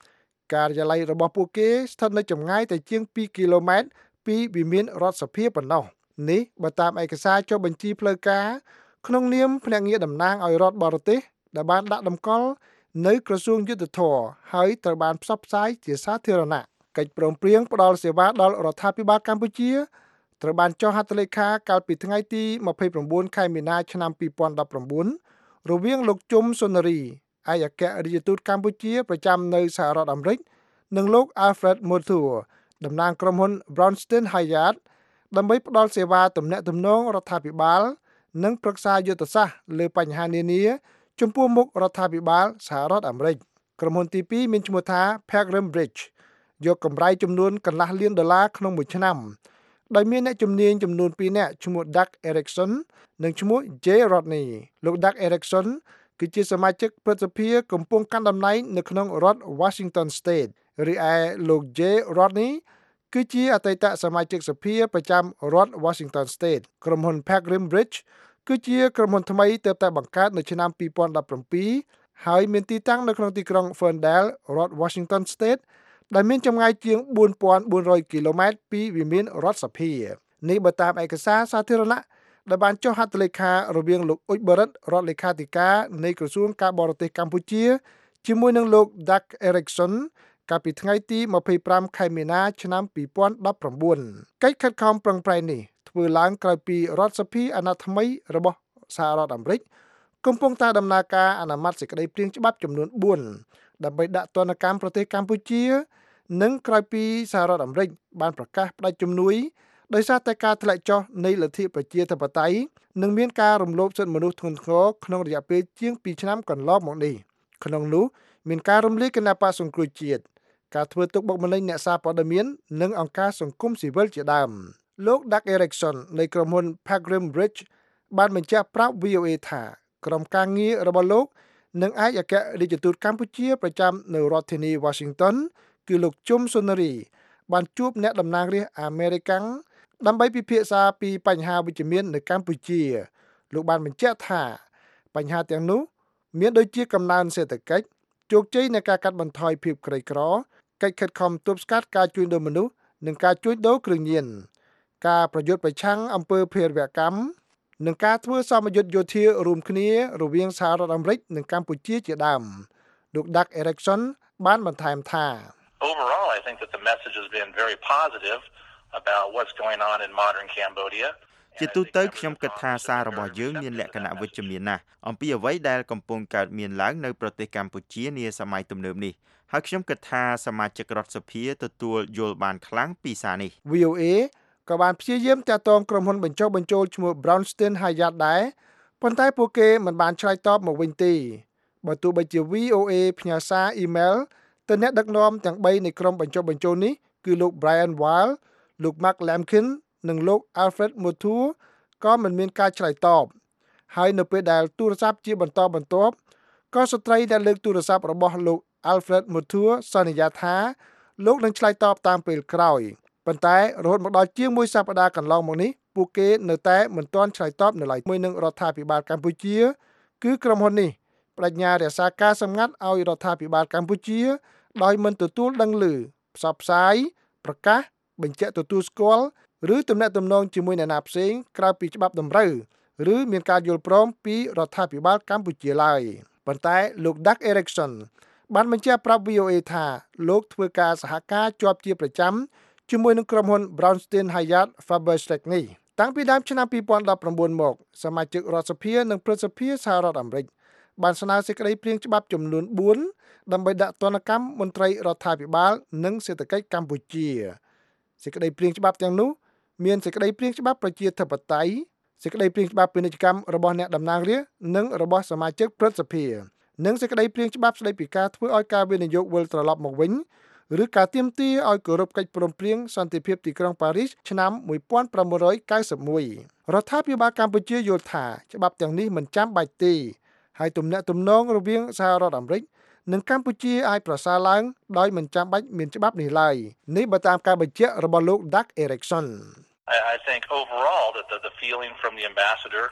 ការិយាល័យរបស់ពួកគេស្ថិតនៅចម្ងាយតែជាងពីរគីឡូម៉ែត្រពីវិមានរដ្ឋសភាប៉ុណ្ណោះនេះបើតាមឯកសារចុះបញ្ជីផ្លូវការក្នុងនាមភ្នាក់ងារតំណាងឲ្យរដ្ឋបរទេសដែលបានដាក់តម្កល់នៅក្រសួងយុទ្ធភ័ពហើយត្រូវបានផ្សព្វផ្សាយជាសាធារណៈកិច្ចព្រមព្រៀងផ្ដល់សេវាដល់រដ្ឋាភិបាលកម្ពុជាត្រូវបានចុះហត្ថលេខាកាលពីថ្ងៃទីម្ភៃប្រាំបួនខែមីនាឆ្នាំពីរពាន់ដប់ប្រាំបួនរវាងលោកជុំសុនារីឯកអគ្គរដ្ឋទូតកម្ពុជាប្រចាំនៅសហរដ្ឋអាមេរិកនិងលោក Alfred Mothur តំណាងក្រុមហ៊ុន Brownston Hyatt ដើម្បីផ្ដល់សេវាទំនាក់ទំនងរដ្ឋាភិបាលនិងប្រឹក្សាយុទ្ធសាស្ត្រលើបញ្ហានានាចំពោះមុខរដ្ឋាភិបាលសហរដ្ឋអាមេរិកក្រុមហ៊ុនទីពីរមានឈ្មោះថា Pegram Bridge យកកម្រៃចំនួនកន្លះលានដុល្លារក្នុងមួយឆ្នាំដោយមានអ្នកជំនាញចំនួនពីរនាក់ឈ្មោះ Doug Erickson និងឈ្មោះ Jay Rodney លោក Doug Erickson គឺជាសមាជិកព្រឹទ្ធសភាកំពុងកាន់តំណែងនៅក្នុងរដ្ឋ Washington State រីឯលោក Jay Rodney គឺជាអតីតសមាជិកសភាប្រចាំរដ្ឋ Washington State ក្រុមហ៊ុន Pegram Bridge គឺជាក្រុមហ៊ុនថ្មីទើបតែបង្កើតនៅឆ្នាំពីរពាន់ដប់ប្រាំពីរហើយមានទីតាំងនៅក្នុងទីក្រុង Ferndale រដ្ឋ Washington State ដែលមានចម្ងាយជាងបួនពាន់បួនរយគីឡូម៉ែត្រពីវិមានរដ្ឋសភានេះបើតាមឯកសារសាធារណៈដែលបានចុះហត្ថលេខារវាងលោកអ៊ុចបរិទ្ធរដ្ឋលេខាធិការនៃក្រសួងការបរទេសកម្ពុជាជាមួយនឹងលោក Doug Erickson កាលពីថ្ងៃទីម្ភៃប្រាំខែមីនាឆ្នាំពីរពាន់ដប់ប្រាំបួនកិច្ចខិតខំប្រឹងប្រែងនេះធ្វើឡើងក្រោយពីរដ្ឋសភាអាណត្តិថ្មីរបស់សហរដ្ឋអាមេរិកកំពុងតែដំណើរការអនុម័តសេចក្តីព្រាងច្បាប់ចំនួនបួនដើម្បីដាក់ទណ្ឌកម្មប្រទេសកម្ពុជានិងក្រោយពីសហរដ្ឋអាមេរិកបានប្រកាសផ្តាច់ជំនួយដោយសារតែការធ្លាក់ចុះនៃលទ្ធិប្រជាធិបតេយ្យនិងមានការរំលោភសិទ្ធិមនុស្សធ្ងន់ធ្ងរក្នុងរយៈពេលជាងពីរឆ្នាំកន្លងមកនេះក្នុងនោះមានការរំលាយគណបក្សសង្គ្រោះជាតិការធ្វើទុកបុកម្នេញអ្នកសារព័ត៌មាននិងអង្គការសង្គមស៊ីវិលជាដើមលោក Doug Erickson នៃក្រុមហ៊ុន Pegram Bridge បានបញ្ជាក់ប្រាប់ វី អូ អេ ថាក្រុមការងាររបស់លោកនិងឯកអគ្គរដ្ឋទូតកម្ពុជាប្រចាំនៅរដ្ឋធានី Washington គឺលោកជុំសុនារីបានជួបអ្នកតំណាងរាស្ត្រអាមេរិកាំងដើម្បីពិភាក្សាពីបញ្ហាវិជ្ជមាននៅកម្ពុជាលោកបានបញ្ជាក់ថាបញ្ហាទាំងនោះមានដូចជាកំណើនសេដ្ឋកិច្ចជោគជ័យនៃការកាត់បន្ថយភាពក្រីក្រកិច្ចខិតខំទប់ស្កាត់ការជួញដូរមនុស្សនិងការជួញដូរគ្រឿងញៀនការប្រយុទ្ធប្រឆាំងអំពើភេរវកម្មនិងការធ្វើសមយុទ្ធយោធារួមគ្នារវាងសហរដ្ឋអាមេរិកនិងកម្ពុជាជាដើមលោក Doug Erickson បានបន្ថែមថា Overall, I think that the message has been very positive about what's going on in modern Cambodia. ជាទូទៅខ្ញុំគិតថាសាររបស់យើងមានលក្ខណៈវិជ្ជមានណាស់អំពីអ្វីដែលកំពុងកើតមានឡើងនៅប្រទេសកម្ពុជានាសម័យទំនើបនេះហើយខ្ញុំគិតថាសមាជិករដ្ឋសភាទទួលយល់បានខ្លាំងពីសារនេះ វី អូ អេ ក៏បានព្យាយាមតាក់ទងក្រុមហ៊ុនបញ្ចុះបញ្ចូលឈ្មោះ Brownston Hyatt ដែរប៉ុន្តែពួកគេមិនបានឆ្លើយតបមកវិញទេបើទោះបីជា វី អូ អេ ផ្ញើសារអ៊ីមែលទៅអ្នកដឹកនាំទាំងបីនៃក្រុមបញ្ចុះបញ្ចូលនេះគឺលោក Brian Wall លោក Mark Lamkin និងលោក Alfred Mothur ក៏មិនមានការឆ្លើយតបហើយនៅពេលដែលទូរស័ព្ទជាបន្តបន្ទាប់ក៏ស្ត្រីដែលលើកទូរស័ព្ទរបស់លោក Alfred Mothur សន្យាថាលោកនឹងឆ្លើយតបតាមពេលក្រោយប៉ុន្តែរហូតមកដល់ជាងមួយសប្តាហ៍កន្លងមកនេះពួកគេនៅតែមិនទាន់ឆ្លើយតបនៅឡើយមួយនឹងរដ្ឋាភិបាលកម្ពុជាគឺក្រុមហ៊ុននេះបដិញ្ញារក្សាការសម្ងាត់ឲ្យរដ្ឋាភិបាលកម្ពុជាដោយមិនទទួលដឹងឮផ្សព្វផ្សាយប្រកាសបញ្ជាក់ទទួលស្គាល់ឬទំនាក់ទំនងជាមួយអ្នកណាផ្សេងក្រៅពីច្បាប់តម្រូវឬមានការយល់ព្រមពីរដ្ឋាភិបាលកម្ពុជាឡើយប៉ុន្តែលោក Doug Erickson បានបញ្ជាក់ប្រាប់ វី អូ អេ ថាលោកធ្វើការសហការជាប់ជាប្រចាំជាមួយនឹងក្រុមហ៊ុន Brownston Hyatt Fabershek នេះតាំងពីដើមឆ្នាំពីរពាន់ដប់ប្រាំបួនមកសមាជិករដ្ឋសភានិងព្រឹទ្ធសភាសហរដ្ឋអាមេរិកបានស្នើសេចក្តីព្រាងច្បាប់ចំនួនបួនដើម្បីដាក់ទណ្ឌកម្មមន្ត្រីរដ្ឋាភិបាលនិងសេដ្ឋកិច្ចកម្ពុជាសេចក្តីព្រាងច្បាប់ទាំងនោះមានសេចក្តីព្រាងច្បាប់ប្រជាធិបតេយ្យសេចក្តីព្រាងច្បាប់ពាណិជ្ជកម្មរបស់អ្នកតំណាងរាស្ត្រនិងរបស់សមាជិកព្រឹទ្ធសភានិងសេចក្តីព្រាងច្បាប់ស្តីពីការធ្វើឲ្យការវិនិយោគវិលត្រឡប់មកវិញឬការទាមទារឲ្យគោរពកិច្ចព្រមព្រៀងសន្តិភាពទីក្រុងប៉ារីសឆ្នាំមួយពាន់ប្រាំមួយរយកៅសិបមួយរដ្ឋាភិបាលកម្ពុជាយល់ថាច្បាប់ទាំងនេះមិនចាំបាច់ទេហើយទំនាក់ទំនងរវាងសហរដ្ឋអាមេរិកនិងកម្ពុជាអាចប្រសើរឡើងដោយមិនចាំបាច់មានច្បាប់នេះឡើយនេះបើតាមការបញ្ជាក់របស់លោក Doug Erickson I, I think overall that the, the feeling from the ambassador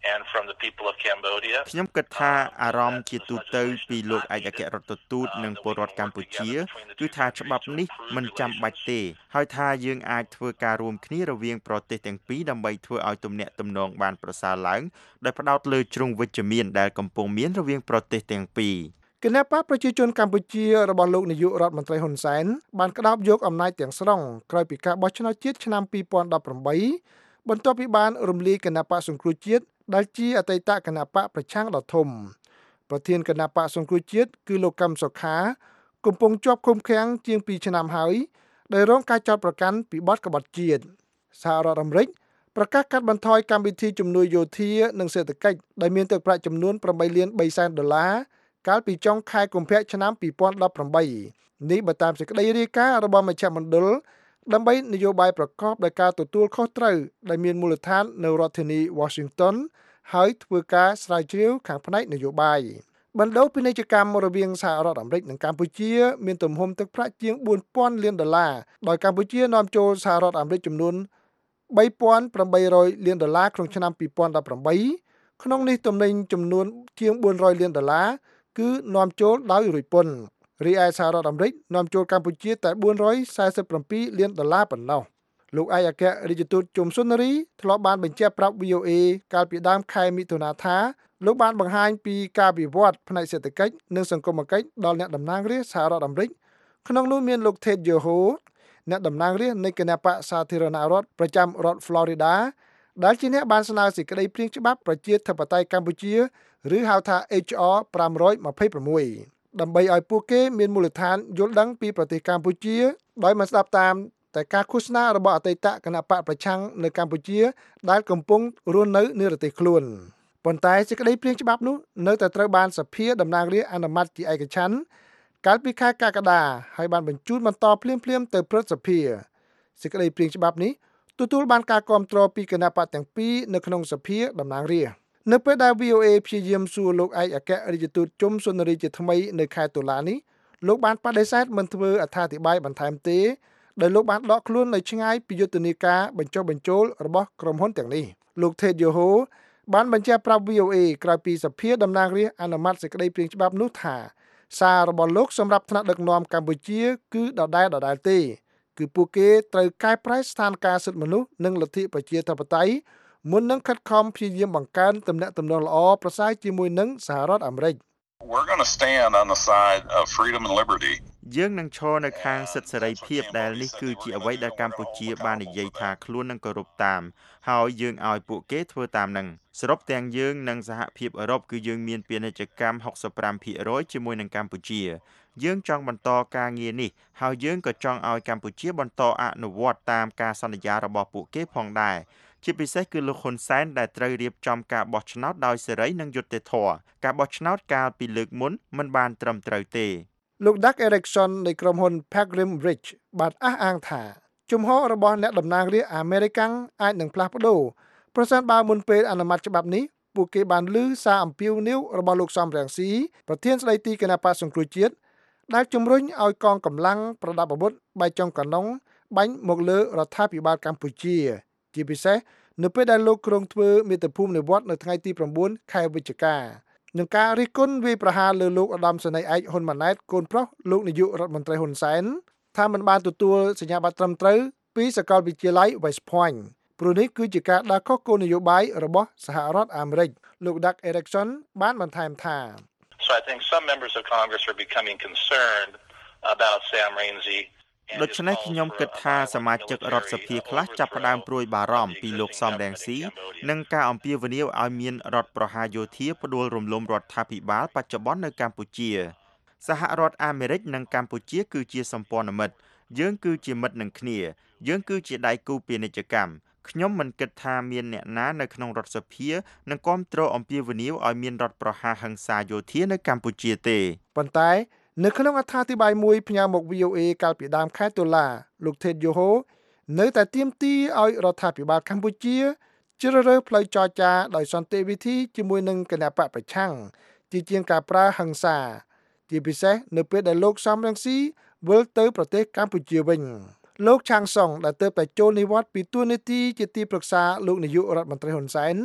and from the people of Cambodia ខ្ញុំគិតថាអារម្មណ៍ជាទូទៅពីលោកឯកអគ្គរដ្ឋទូតនិងពលរដ្ឋកម្ពុជាគឺថាច្បាប់នេះមិនចាំបាច់ទេហើយថាយើងអាចធ្វើការរួមគ្នារវាងប្រទេសទាំងពីរដើម្បីធ្វើឲ្យទំនាក់ទំនងបានប្រសើរឡើងដោយផ្ដោតលើជ្រុងវិជ្ជមានដែលកំពុងមានរវាងប្រទេសទាំងពីរគណៈបកប្រជាជនកម្ពុជារបស់លោកនាយករដ្ឋមន្ត្រីហ៊ុនសែនបានក្តោបយកអំណាចទាំងស្រុងក្រោយពីការបោះឆ្នោតជាតិឆ្នាំពីរពាន់ដប់ប្រាំបីបន្ទាប់ពីបានរំលាយគណៈបកសង្គ្រោះជាតិដែលជាអតីតគណៈបកប្រឆាំងដ៏ធំប្រធានគណៈបកសង្គ្រោះជាតិគឺលោកកឹមសុខាកំពុងជាប់ឃុំឃាំងជាងពីរឆ្នាំហើយដោយរងការចោទប្រកាន់ពីបទក្បត់ជាតិសហរដ្ឋអាមេរិកប្រកាសកាត់បន្ថយកម្មវិធីជំនួយយោធានិងសេដ្ឋកិច្ចដែលមានទឹកប្រាក់ចំនួនប្រាំបីលានបីសែនដុល្លារកាលពីចុងខែកុម្ភៈឆ្នាំពីរពាន់ដប់ប្រាំបីនេះបើតាមសេចក្តីរាយការណ៍របស់មជ្ឈមណ្ឌលដើម្បីនយោបាយប្រកបដោយការទទួលខុសត្រូវដែលមានមូលដ្ឋាននៅរដ្ឋធានី Washington ហើយធ្វើការស្រាវជ្រាវខាងផ្នែកនយោបាយបណ្ដោពាណិជ្ជកម្មរវាងសហរដ្ឋអាមេរិកនិងកម្ពុជាមានទំហំទឹកប្រាក់ជាងបួនពាន់លានដុល្លារដោយកម្ពុជានាំចូលសហរដ្ឋអាមេរិកចំនួនបីពាន់ប្រាំបីរយលានដុល្លារក្នុងឆ្នាំពីរពាន់ដប់ប្រាំបីក្នុងនេះទំនិញចំនួនជាងបួនរយលានដុល្លារគឺនាំចូលដោយរុយពន្ធរីឯសហរដ្ឋអាមេរិកនាំចូលកម្ពុជាតែបួនរយសែសិបប្រាំពីរលានដុល្លារប៉ុណ្ណោះលោកឯកអគ្គរដ្ឋទូតជុំសុនារីធ្លាប់បានបញ្ជាក់ប្រាប់ វី អូ เอ កាលពីដើមខែមិថុនាថាលោកបានបង្ហាញពីការវិវត្តផ្នែកសេដ្ឋកិច្ចនិងសង្គមគិច្ចដល់អ្នកតំណាងរាស្ត្រសហរដ្ឋអាមេរិកក្នុងនោះមានលោក Ted Yoho អ្នកតំណាងរាស្ត្រនៃគណៈបកសាធារណរដ្ឋប្រចាំរដ្ឋ Florida ដែលជាអ្នកបានស្នើសេចក្តីព្រាងច្បាប់ប្រជាធិបតេយ្យកម្ពុជាឬហៅថា เอช อาร์ ប្រាំរយម្ភៃប្រាំមួយដើម្បីឲ្យពួកគេមានមូលដ្ឋានយល់ដឹងពីប្រទេសកម្ពុជាដោយមិនស្ដាប់តាមតែការឃោសនារបស់អតីតគណៈបកប្រឆាំងនៅកម្ពុជាដែលកំពុងរស់នៅនិរទេសខ្លួនប៉ុន្តែសេចក្តីព្រាងច្បាប់នោះនៅតែត្រូវបានសភាតំណាងរាស្ត្រអនុម័តជាឯកច្ឆន្ទកាលពីខែកក្កដាហើយបានបញ្ជូនបន្តភ្លាមៗទៅព្រឹទ្ធសភាសេចក្តីព្រាងច្បាប់នេះទទួលបានការគាំទ្រពីគណៈបកទាំងពីរនៅក្នុងសភាតំណាងរាស្ត្រនៅពេលដែល វី អូ เอ ព្យាយាមសួរលោកឯកអគ្គរដ្ឋទូតជុំសុនារីជាថ្មីនៅខែតុលានេះលោកបានបដិសេធមិនធ្វើអត្ថាធិប្បាយបន្ថែមទេដោយលោកបានដកខ្លួននៅឆ្ងាយពីយុទ្ធនាការបញ្ចុះបញ្ចូលរបស់ក្រុមហ៊ុនទាំងនេះលោក Ted Yoho បានបញ្ជាក់ប្រាប់ វី អូ เอ ក្រោយពីសភាតំណាងរាស្ត្រអនុម័តសេចក្តីព្រាងច្បាប់នោះថាសាររបស់លោកសម្រាប់ថ្នាក់ដឹកនាំកម្ពុជាគឺដដែលដដែលទេគឺពួកគេត្រូវកែប្រែស្ថានភាពសិទ្ធិមនុស្សនិងលទ្ធិប្រជាធិបតេយ្យមុននឹងខិតខំព្យាយាមបង្កើនទំនាក់ទំនងល្អប្រសើរជាមួយនឹងសហរដ្ឋអាមេរិក We're going to stand on the side of freedom and liberty. យើងនឹងឈរនៅខាងសិទ្ធិសេរីភាពដែលនេះគឺជាអ្វីដែលកម្ពុជាបាននិយាយថាខ្លួននឹងគោរពតាមហើយយើងឲ្យពួកគេធ្វើតាមនឹងសរុបទាំងយើងនិងសហភាពអឺរ៉ុបគឺយើងមានពាណិជ្ជកម្មហុកសិបប្រាំភាគរយជាមួយនឹងកម្ពុជាយើងចង់បន្តការងារនេះហើយយើងក៏ចង់ឲ្យកម្ពុជាបន្តអនុវត្តតាមការសន្យារបស់ពួកគេផងដែរជាពិសេសគឺលោកហ៊ុនសែនដែលត្រូវរៀបចំការបោះឆ្នោតដោយសេរីនិងយុត្តិធម៌ការបោះឆ្នោតកាលពីលើកមុនមិនបានត្រឹមត្រូវទេលោក Doug Erickson នៃក្រុមហ៊ុន Pagrim Ridge បានអះអាងថាជំហររបស់អ្នកតំណាងរាស្ត្រអាមេរិកអាចនឹងផ្លាស់ប្ដូរប្រសិនបើមុនពេលអនុម័តច្បាប់នេះពួកគេបានឮសារអំពាវនាវរបស់លោកសំរងស៊ីប្រធានស្ដីទីគណៈបក្សសង្គ្រោះជាតិដែលជំរុញឲ្យកងកម្លាំងប្រដាប់អាវុធបែកចុងកណ្ដុងបាញ់មកលើរដ្ឋាភិបាលកម្ពុជាជាពិសេសនៅពេលដែលលោកគ្រងធ្វើមាតុភូមិនិវត្តនៅថ្ងៃទីប្រាំបួនខែវិច្ឆិកានឹងការរិះគន់វាយប្រហារលើលោកឧត្តមសេនីយ៍ឯកហ៊ុនម៉ាណែតកូនប្រុសលោកនាយករដ្ឋមន្ត្រីហ៊ុនសែនថាមិនបានទទួលសញ្ញាបត្រត្រឹមត្រូវពីសាកលវិទ្យាល័យ West Point ព្រោះនេះគឺជាការដើរខុសគោលនយោបាយរបស់សហរដ្ឋអាមេរិកលោក Doug Erickson បានបន្ថែមថា So I think some members of Congress are becoming concerned about Sam Rainsy ដូច្នេះខ្ញុំគិតថាសមាជិករដ្ឋសភាខ្លះចាប់ផ្ដើមព្រួយបារម្ភពីលោកសំរងស៊ីនិងការអំពាវនាវឲ្យមានរដ្ឋប្រហារយោធាផ្ដួលរំលំរដ្ឋាភិបាលបច្ចុប្បន្ននៅកម្ពុជាសហរដ្ឋអាមេរិកនិងកម្ពុជាគឺជាសម្ព័ន្ធមិត្តយើងគឺជាមិត្តនឹងគ្នាយើងគឺជាដៃគូពាណិជ្ជកម្មខ្ញុំមិនគិតថាមានអ្នកណានៅក្នុងរដ្ឋសភានឹងគាំទ្រអំពាវនាវឲ្យមានរដ្ឋប្រហារហិង្សាយោធានៅកម្ពុជាទេប៉ុន្តែនៅក្នុងអត្ថាធិប្បាយមួយផ្ញើមក វី អូ เอ កាលពីដើមខែតុលាលោក Ted Yoho នៅតែទាមទារឲ្យរដ្ឋាភិបាលកម្ពុជាជ្រើសរើសផ្លូវចរចាដោយសន្តិវិធីជាមួយនឹងគណបកប្រឆាំងជាជាងការប្រើហិង្សាជាពិសេសនៅពេលដែលលោកសំរងស៊ីវិលទៅប្រទេសកម្ពុជាវិញលោកឆាងសុងដែលទើបតែចូលនិវត្តន៍ពីតួនាទីជាទីប្រឹក្សាលោកនាយករដ្ឋមន្ត្រីហ៊ុនសែន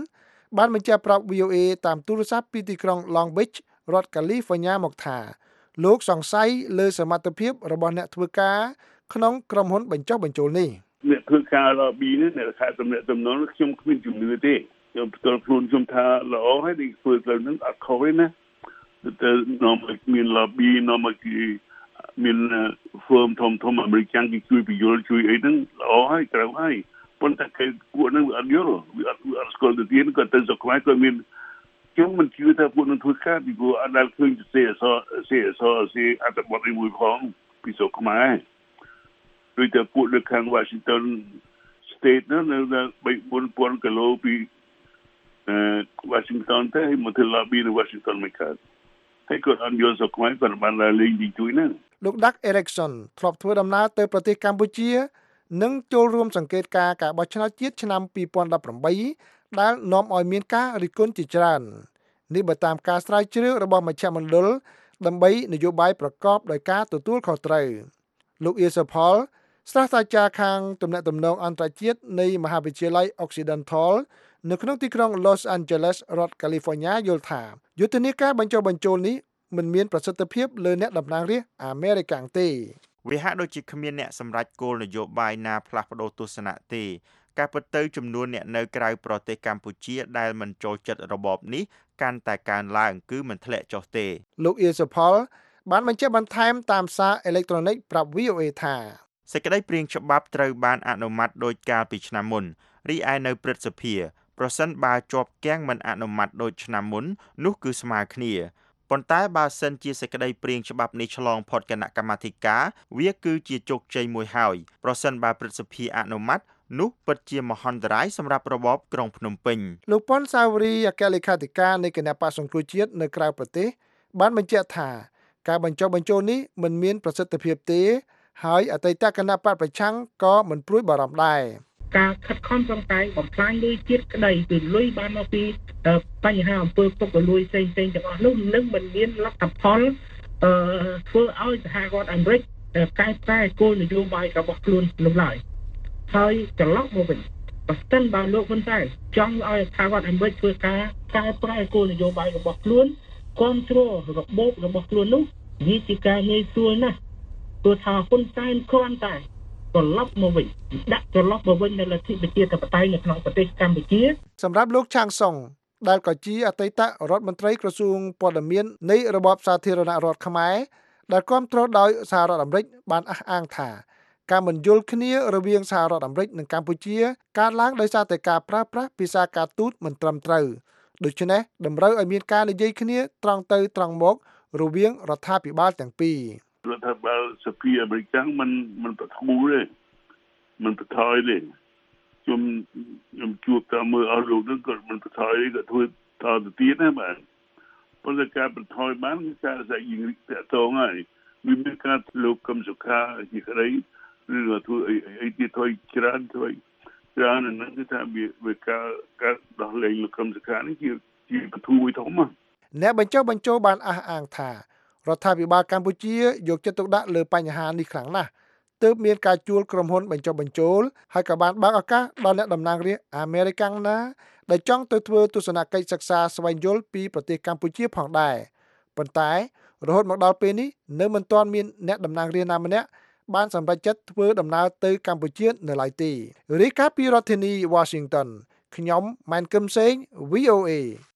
បានបញ្ជាក់ប្រាប់ វី អូ เอ តាមទូរស័ព្ទពីទីក្រុង Long Beach រដ្ឋ California មកថាលោកសង្ស័យលើសមត្ថភាពរបស់អ្នកធ្វើការក្នុងក្រុមហ៊ុនបញ្ចុះបញ្ចូលនេះអ្នកធ្វើការ lobby នេះអ្នកខែតំណែងតំណងខ្ញុំគ្មានជំនឿទេខ្ញុំផ្ទាល់ខ្លួនខ្ញុំថាល្អហើយនេះធ្វើទៅនឹងអត់ខុសទេណាតែនាំឲ្យមាន lobby នាំឲ្យមាន firm ធំធំអាមេរិកគេជួយបញ្យល់ជួយអីហ្នឹងល្អហើយត្រូវហើយប៉ុន្តែគេពួកហ្នឹងវាអត់យល់វាអត់អត់ស្គាល់ទៅទៀតគាត់ទៅស្រុកខ្មែរគាត់មានខ្ញុំមិនជឿថាពួកនឹងធ្វើការពីព្រោះអត់ដែលឃើញសេអសសេអសសេអត្តបទអីមួយផងពីស្រុកខ្មែរដូចតែពួកនៅខាង Washington State នោះនៅតែបីបួនពាន់គីឡូពីអឺ Washington ទៅមកទៅ lobby នៅ Washington មិនកើតតែគាត់អត់យល់ស្រុកខ្មែរគាត់បានលេងទីជួយហ្នឹងលោក Doug Erickson ធ្លាប់ធ្វើដំណើរទៅប្រទេសកម្ពុជានិងចូលរួមសង្កេតការការបោះឆ្នោតជាតិឆ្នាំពីរពាន់ដប់ប្រាំបីដែលនាំឲ្យមានការរិះគន់ជាច្រើននេះបើតាមការស្រាវជ្រាវរបស់មជ្ឈមណ្ឌលដើម្បីនយោបាយប្រកបដោយការទទួលខុសត្រូវលោក Isopol សាស្ត្រាចារ្យខាងទំនាក់ទំនងអន្តរជាតិនៃមហាវិទ្យាល័យ Occidental នៅក្នុងទីក្រុង Los Angeles រដ្ឋ California យល់ថាយុទ្ធនាការបញ្ចុះបញ្ចូលនេះមិនមានប្រសិទ្ធភាពលើអ្នកតំណាងរាស្ត្រអាមេរិកទេវាហាក់ដូចជាគ្មានអ្នកសម្រេចគោលនយោបាយណាផ្លាស់ប្ដូរទស្សនៈទេការពិតទៅចំនួនអ្នកនៅក្រៅប្រទេសកម្ពុជាដែលមិនចូលចិត្តរបបនេះកាន់តែកើនឡើងគឺមិនធ្លាក់ចុះទេលោក Isopol បានបញ្ជាក់បន្ថែមតាមសារអេឡិចត្រូនិកប្រាប់ វី អូ เอ ថាសេចក្តីព្រាងច្បាប់ត្រូវបានអនុម័តដោយកាលពីឆ្នាំមុនរីឯនៅព្រឹទ្ធសភាប្រសិនបើជាប់គាំងមិនអនុម័តដូចឆ្នាំមុននោះគឺស្មើគ្នាប៉ុន្តែបើសិនជាសេចក្តីព្រាងច្បាប់នេះឆ្លងផុតគណៈកម្មាធិការវាគឺជាជោគជ័យមួយហើយប្រសិនបើព្រឹទ្ធសភាអនុម័តនោះពិតជាមហន្តរាយសម្រាប់របបក្រុងភ្នំពេញលោកប៉ុនសាវរីអគ្គលេខាធិការនៃគណៈបក្សសង្គ្រោះជាតិនៅក្រៅប្រទេសបានបញ្ជាក់ថាការបញ្ចុះបញ្ចូលនេះមិនមានប្រសិទ្ធភាពទេហើយអតីតគណៈបកប្រឆាំងក៏មិនព្រួយបារម្ភដែរការខិតខំប្រឹងប្រែងបំផ្លាញលុយជាតិក្តីគឺលុយបានមកពីបញ្ហាអំពើពុករលួយផ្សេងៗទាំងអស់នោះនឹងមិនមានលទ្ធផលអឺធ្វើឲ្យសហរដ្ឋអាមេរិកកែប្រែគោលនយោបាយរបស់ខ្លួននោះឡើយហើយត្រឡប់មកវិញបើស្ទឹងបើលោកហ៊ុនសែនចង់ឲ្យសហរដ្ឋអាមេរិកធ្វើការកែប្រែគោលនយោបាយរបស់ខ្លួនគ្រប់គ្រងរបបរបស់ខ្លួននោះវាជាការងាយស្រួលណាស់ព្រោះថាហ៊ុនសែនគ្រាន់តែត្រឡប់មកវិញដាក់ត្រឡប់មកវិញនៅលទ្ធិប្រជាធិបតេយ្យនៅក្នុងប្រទេសកម្ពុជាសម្រាប់លោកឆាងសុងដែលក៏ជាអតីតរដ្ឋមន្ត្រីក្រសួងព័ត៌មាននៃរបបសាធារណរដ្ឋខ្មែរដែលគ្រប់គ្រងដោយសហរដ្ឋអាមេរិកបានអះអាងថាការមិនយល់គ្នារវាងសហរដ្ឋអាមេរិកនិងកម្ពុជាកើតឡើងដោយសារតែការប្រើប្រាស់ភាសាការទូតមិនត្រឹមត្រូវដូច្នេះតម្រូវឲ្យមានការនិយាយគ្នាត្រង់ទៅត្រង់មករវាងរដ្ឋាភិបាលទាំងពីររដ្ឋាភិបាលសភាអាមេរិកមិនមិនប្រធូរទេមិនប្រថយទេខ្ញុំខ្ញុំជួបតាមមើលអស់លោកនឹងក៏មិនប្រថយទេក៏ធ្វើតទៅទៀតណាបាទប៉ុន្តែការប្រថយបានគឺការស្អីយើងតតងហើយវាមានការលោកកឹមសុខាជាក្តីឬធ្វើអីអីទៀតthôiច្រើនthôiច្រើនហ្នឹងគឺថាវាការការដោះលែងលោកកឹមសុខានេះជាជាប្រធូរមួយធំណាអ្នកបញ្ចុះបញ្ចូលបានអះអាងថារដ្ឋាភិបាលកម្ពុជាយកចិត្តទុកដាក់លើបញ្ហានេះខ្លាំងណាស់ទើបមានការជួលក្រុមហ៊ុនបញ្ចុះបញ្ចូលហើយក៏បានបើកឱកាសដល់អ្នកតំណាងរាស្ត្រអាមេរិកណាដែលចង់ទៅធ្វើទស្សនកិច្ចសិក្សាស្វែងយល់ពីប្រទេសកម្ពុជាផងដែរប៉ុន្តែរហូតមកដល់ពេលនេះនៅមិនទាន់មានអ្នកតំណាងរាស្ត្រណាម្នាក់បានសម្រេចចិត្តធ្វើដំណើរទៅកម្ពុជានៅឡើយទេរាយការណ៍ពីរដ្ឋធានី Washington ខ្ញុំម៉ែនកឹមសេង វី អូ เอ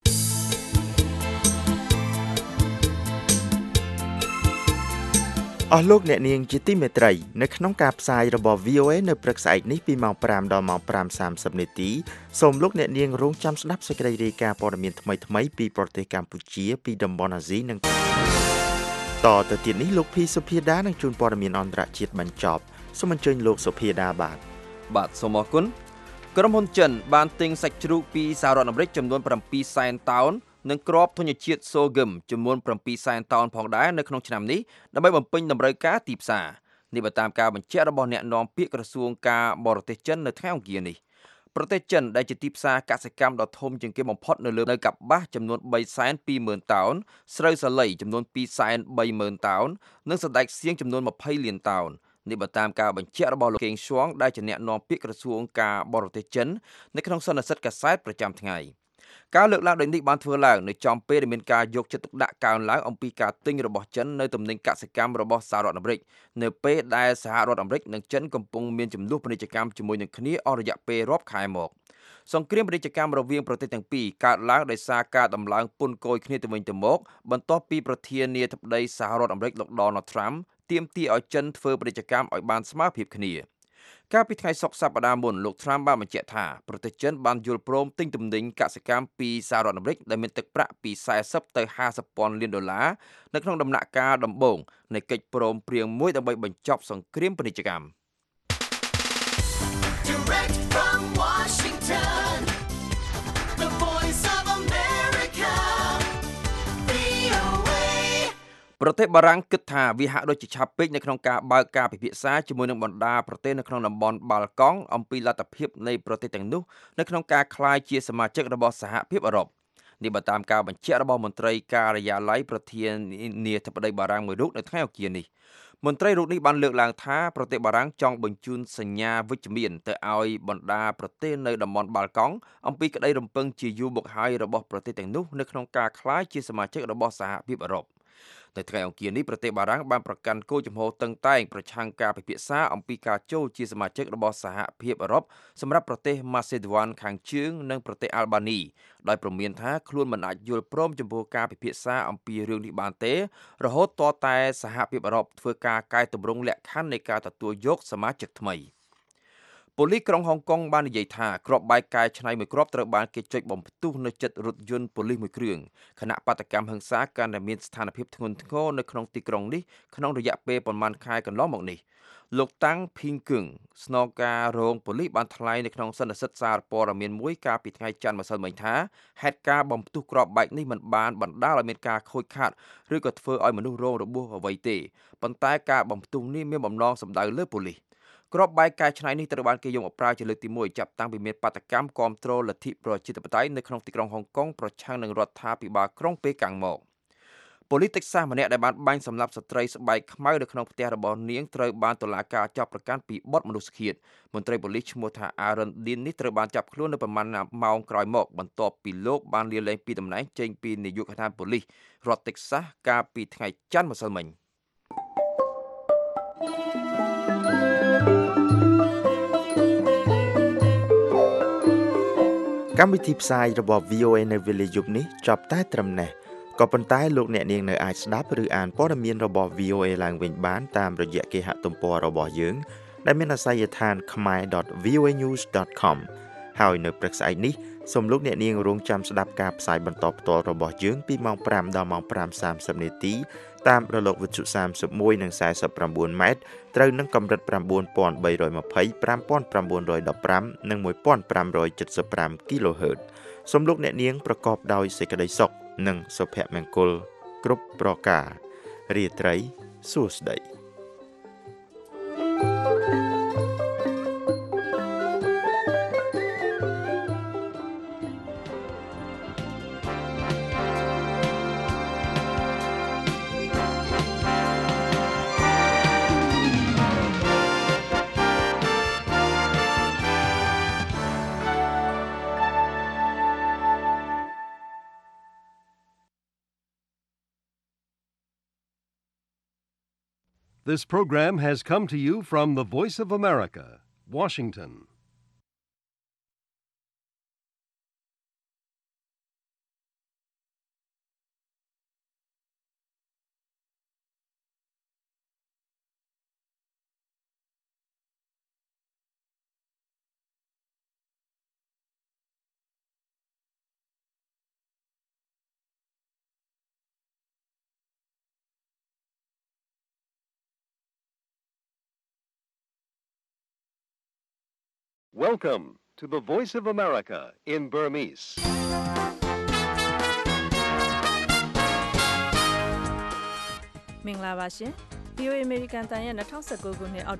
អស់លោកអ្នកនាងជាទីមេត្រីនៅក្នុងការផ្សាយរបស់ វី អូ เอ នៅព្រឹកស្អែកនេះពីម៉ោងប្រាំដល់ម៉ោងប្រាំសាមសិបនាទីសូមលោកអ្នកនាងរងចាំស្ដាប់សេចក្តីរាយការណ៍ព័ត៌មានថ្មីៗពីប្រទេសកម្ពុជាពីតំបន់អាស៊ីនិងតទៅទៀតនេះលោកភីសុភាដានឹងជូនព័ត៌មានអន្តរជាតិបញ្ចប់សូមអញ្ជើញលោកសុភាដាបាទបាទសូមអរគុណក្រុមហ៊ុនចិនបានទិញសាច់ជ្រូកពីសហរដ្ឋអាមេរិកចំនួនbảyសែនតោននិងគ្រាប់ធញ្ញជាតិសូហ្គឹមចំនួនbảyសែនតោនផងដែរនៅក្នុងឆ្នាំនេះដើម្បីបំពេញតម្រូវការទីផ្សារនេះបើតាមការបញ្ជាក់របស់អ្នកនាំពាក្យក្រសួងការបរទេសចិននៅថ្ងៃអង្គារនេះប្រទេសចិនដែលជាទីផ្សារកសិកម្មដ៏ធំជាងគេបំផុតនៅលើនៅកប្បាសចំនួន3សែន2ម៉ឺនតោនស្រូវសាលីចំនួន2សែន3ម៉ឺនតោននិងសណ្តែកសៀងចំនួន20លានតោននេះបើតាមការបញ្ជាក់របស់លោកកេងស៊ួងដែលជាអ្នកនាំពាក្យក្រសួងការបរទេសចិននៅក្នុងសន្និសីទកាសែតប្រចាំថ្ងៃការលើកឡើងដូចនេះបានធ្វើឡើងនៅចំពេលដែលមានការយកចិត្តទុកដាក់កើនឡើងអំពីការទិញរបស់ចិននៅទំនិញកសិកម្មរបស់សហរដ្ឋអាមេរិកនៅពេលដែលសហរដ្ឋអាមេរិកនិងចិនកំពុងមានចំនួនពាណិជ្ជកម្មជាមួយនឹងគ្នាអស់រយៈពេលរាប់ខែមកសង្គ្រាមពាណិជ្ជកម្មរវាងប្រទេសទាំងពីរកើតឡើងដោយសារការដំឡើងពន្ធគយគ្នាទៅវិញទៅមកបន្ទាប់ពីប្រធានាធិបតីសហរដ្ឋអាមេរិកលោក Donald Trump ទាមទារឲ្យចិនធ្វើពាណិជ្ជកម្មឲ្យបានស្មើភាពគ្នាកាលពីថ្ងៃសុក្រសប្តាហ៍មុនលោក Trump បានបញ្ជាក់ថាប្រទេសចិនបានយល់ព្រមទិញទំនិញកសិកម្មពីសហរដ្ឋអាមេរិកដែលមានទឹកប្រាក់ពីสี่สิบទៅห้าสิบពាន់លានដុល្លារនៅក្នុងដំណាក់កាលដំបូងនៃកិច្ចព្រមព្រៀងមួយដើម្បីបញ្ចប់សង្គ្រាមពាណិជ្ជកម្មDirect from Washington, the voice of America, វី អូ เอ ប្រទេសបារាំងគិតថាវាហាក់ដូចជាឆាប់ពេកនៅក្នុងការបើកការពិភាក្សាជាមួយនឹងបណ្ដាប្រទេសនៅក្នុងតំបន់បាល់កង់អំពីលទ្ធភាពនៃប្រទេសទាំងនោះនៅក្នុងការក្លាយជាសមាជិករបស់សហភាពអឺរ៉ុបនេះបើតាមការបញ្ជាក់របស់មន្ត្រីការិយាល័យប្រធានាធិបតីបារាំងមួយរូបនៅថ្ងៃអង្គារនេះមន្ត្រីរូបនេះបានលើកឡើងថាប្រទេសបារាំងចង់បញ្ជូនសញ្ញាវិជ្ជមានទៅឲ្យបណ្ដាប្រទេសនៅតំបន់បាល់កង់អំពីក្តីរំពឹងជាយូរមកហើយរបស់ប្រទេសទាំងនោះនៅក្នុងការក្លាយជាសមាជិករបស់សហភាពអឺរ៉ុបនៅថ្ងៃអង្គារនេះប្រទេសបារាំងបានប្រកាន់គោលជំហរតឹងតែងប្រឆាំងការពិភាក្សាអំពីការចូលជាសមាជិករបស់សហភាពអឺរ៉ុបសម្រាប់ប្រទេសម៉ាសេដូវ៉ានខាងជើងនិងប្រទេសអាល់បានីដោយព្រមានថាខ្លួនមិនអាចយល់ព្រមចំពោះការពិភាក្សាអំពីរឿងនេះបានទេរហូតទាល់តែសហភាពអឺរ៉ុបធ្វើការកែតម្រង់លក្ខខណ្ឌនៃការទទួលយកសមាជិកថ្មីប៉ូលីសក្រុងហុងកុងបាននិយាយថាគ្រាប់បែកកែច្នៃមួយគ្រាប់ត្រូវបានគេចុចបំផ្ទុះនៅជិតរថយន្តប៉ូលីសមួយគ្រឿងខណៈបាតកម្មហិង្សាកាន់តែមានស្ថានភាពធ្ងន់ធ្ងរនៅក្នុងទីក្រុងនេះក្នុងរយៈពេលប្រមាណខែកន្លងមកនេះលោកតាំងភីងគឹងស្នងការរងប៉ូលីសបានថ្លែងនៅក្នុងសន្និសីទសារព័ត៌មានមួយកាលពីថ្ងៃច័ន្ទម្សិលមិញថាហេតុការណ៍បំផ្ទុះគ្រាប់បែកនេះមិនបានបណ្ដាលឲ្យមានការខូចខាតឬក៏ធ្វើឲ្យមនុស្សរងរបួសអ្វីទេប៉ុន្តែការបំផ្ទុះនេះមានបំណងសម្ដៅលើប៉ូលីសគ្រាប់បែកកែច្នៃនេះត្រូវបានគេយកមកប្រើជាលើកទីមួយចាប់តាំងពីមានបាតកម្មគាំទ្រលទ្ធិប្រជាធិបតេយ្យនៅក្នុងទីក្រុងហុងកុងប្រឆាំងនឹងរដ្ឋាភិបាលក្រុងប៉េកាំងមកប៉ូលីសតិចសាសម្នាក់ដែលបានបាញ់សម្លាប់ស្ត្រីស្បែកខ្មៅនៅក្នុងផ្ទះរបស់នាងត្រូវបានតុលាការចាប់ប្រកាន់ពីបទមនុស្សឃាតមន្ត្រីប៉ូលីសឈ្មោះថា Aaron Dean នេះត្រូវបានចាប់ខ្លួននៅប្រមាណម៉ោងក្រោយមកបន្ទាប់ពីលោកបានលាលែងពីតំណែងចេញពីនាយកដ្ឋានប៉ូលីសរដ្ឋ Texas កាលពីថ្ងៃច័ន្ទម្សិលមិញកម្មវិធីផ្សាយរបស់ វី អូ เอ នៅវេលាយប់នេះចប់តែត្រឹមនេះក៏ប៉ុន្តែលោកអ្នកនាងនៅអាចស្ដាប់ឬអានព័ត៌មានរបស់ វី អូ เอ ឡើងវិញបានតាមរយៈគេហទំព័ររបស់យើងដែលមានអាសយដ្ឋាន khmer dot v o a news dot com ហើយនៅព្រឹកស្អែកនេះសូមលោកអ្នកនាងរងចាំស្ដាប់ការផ្សាយបន្តផ្ទាល់របស់យើងពីម៉ោងfiveដល់ម៉ោងfiveសាមសិបនាទីតាមរលកវិទ្យុសាមសិបមួយនិងសាមសិប៩ម៉ែត្រត្រូវនឹងកម្រិតnine thousand three hundred twenty, five thousand nine hundred fifteenនិងone thousand five hundred seventy-five គីឡូហឺតសូមលោកអ្នកនាងប្រកបដោយសេចក្តីសុខនិងសុភមង្គលគ្រប់ប្រការរាត្រីសួស្តី This program has come to you from the Voice of America, Washington. Welcome to the Voice of America in Burmese. မင်္ဂလာပါရှင် ဗီ အို အေ American တန်ရဲ့twenty nineteenခုနှစ်အောက်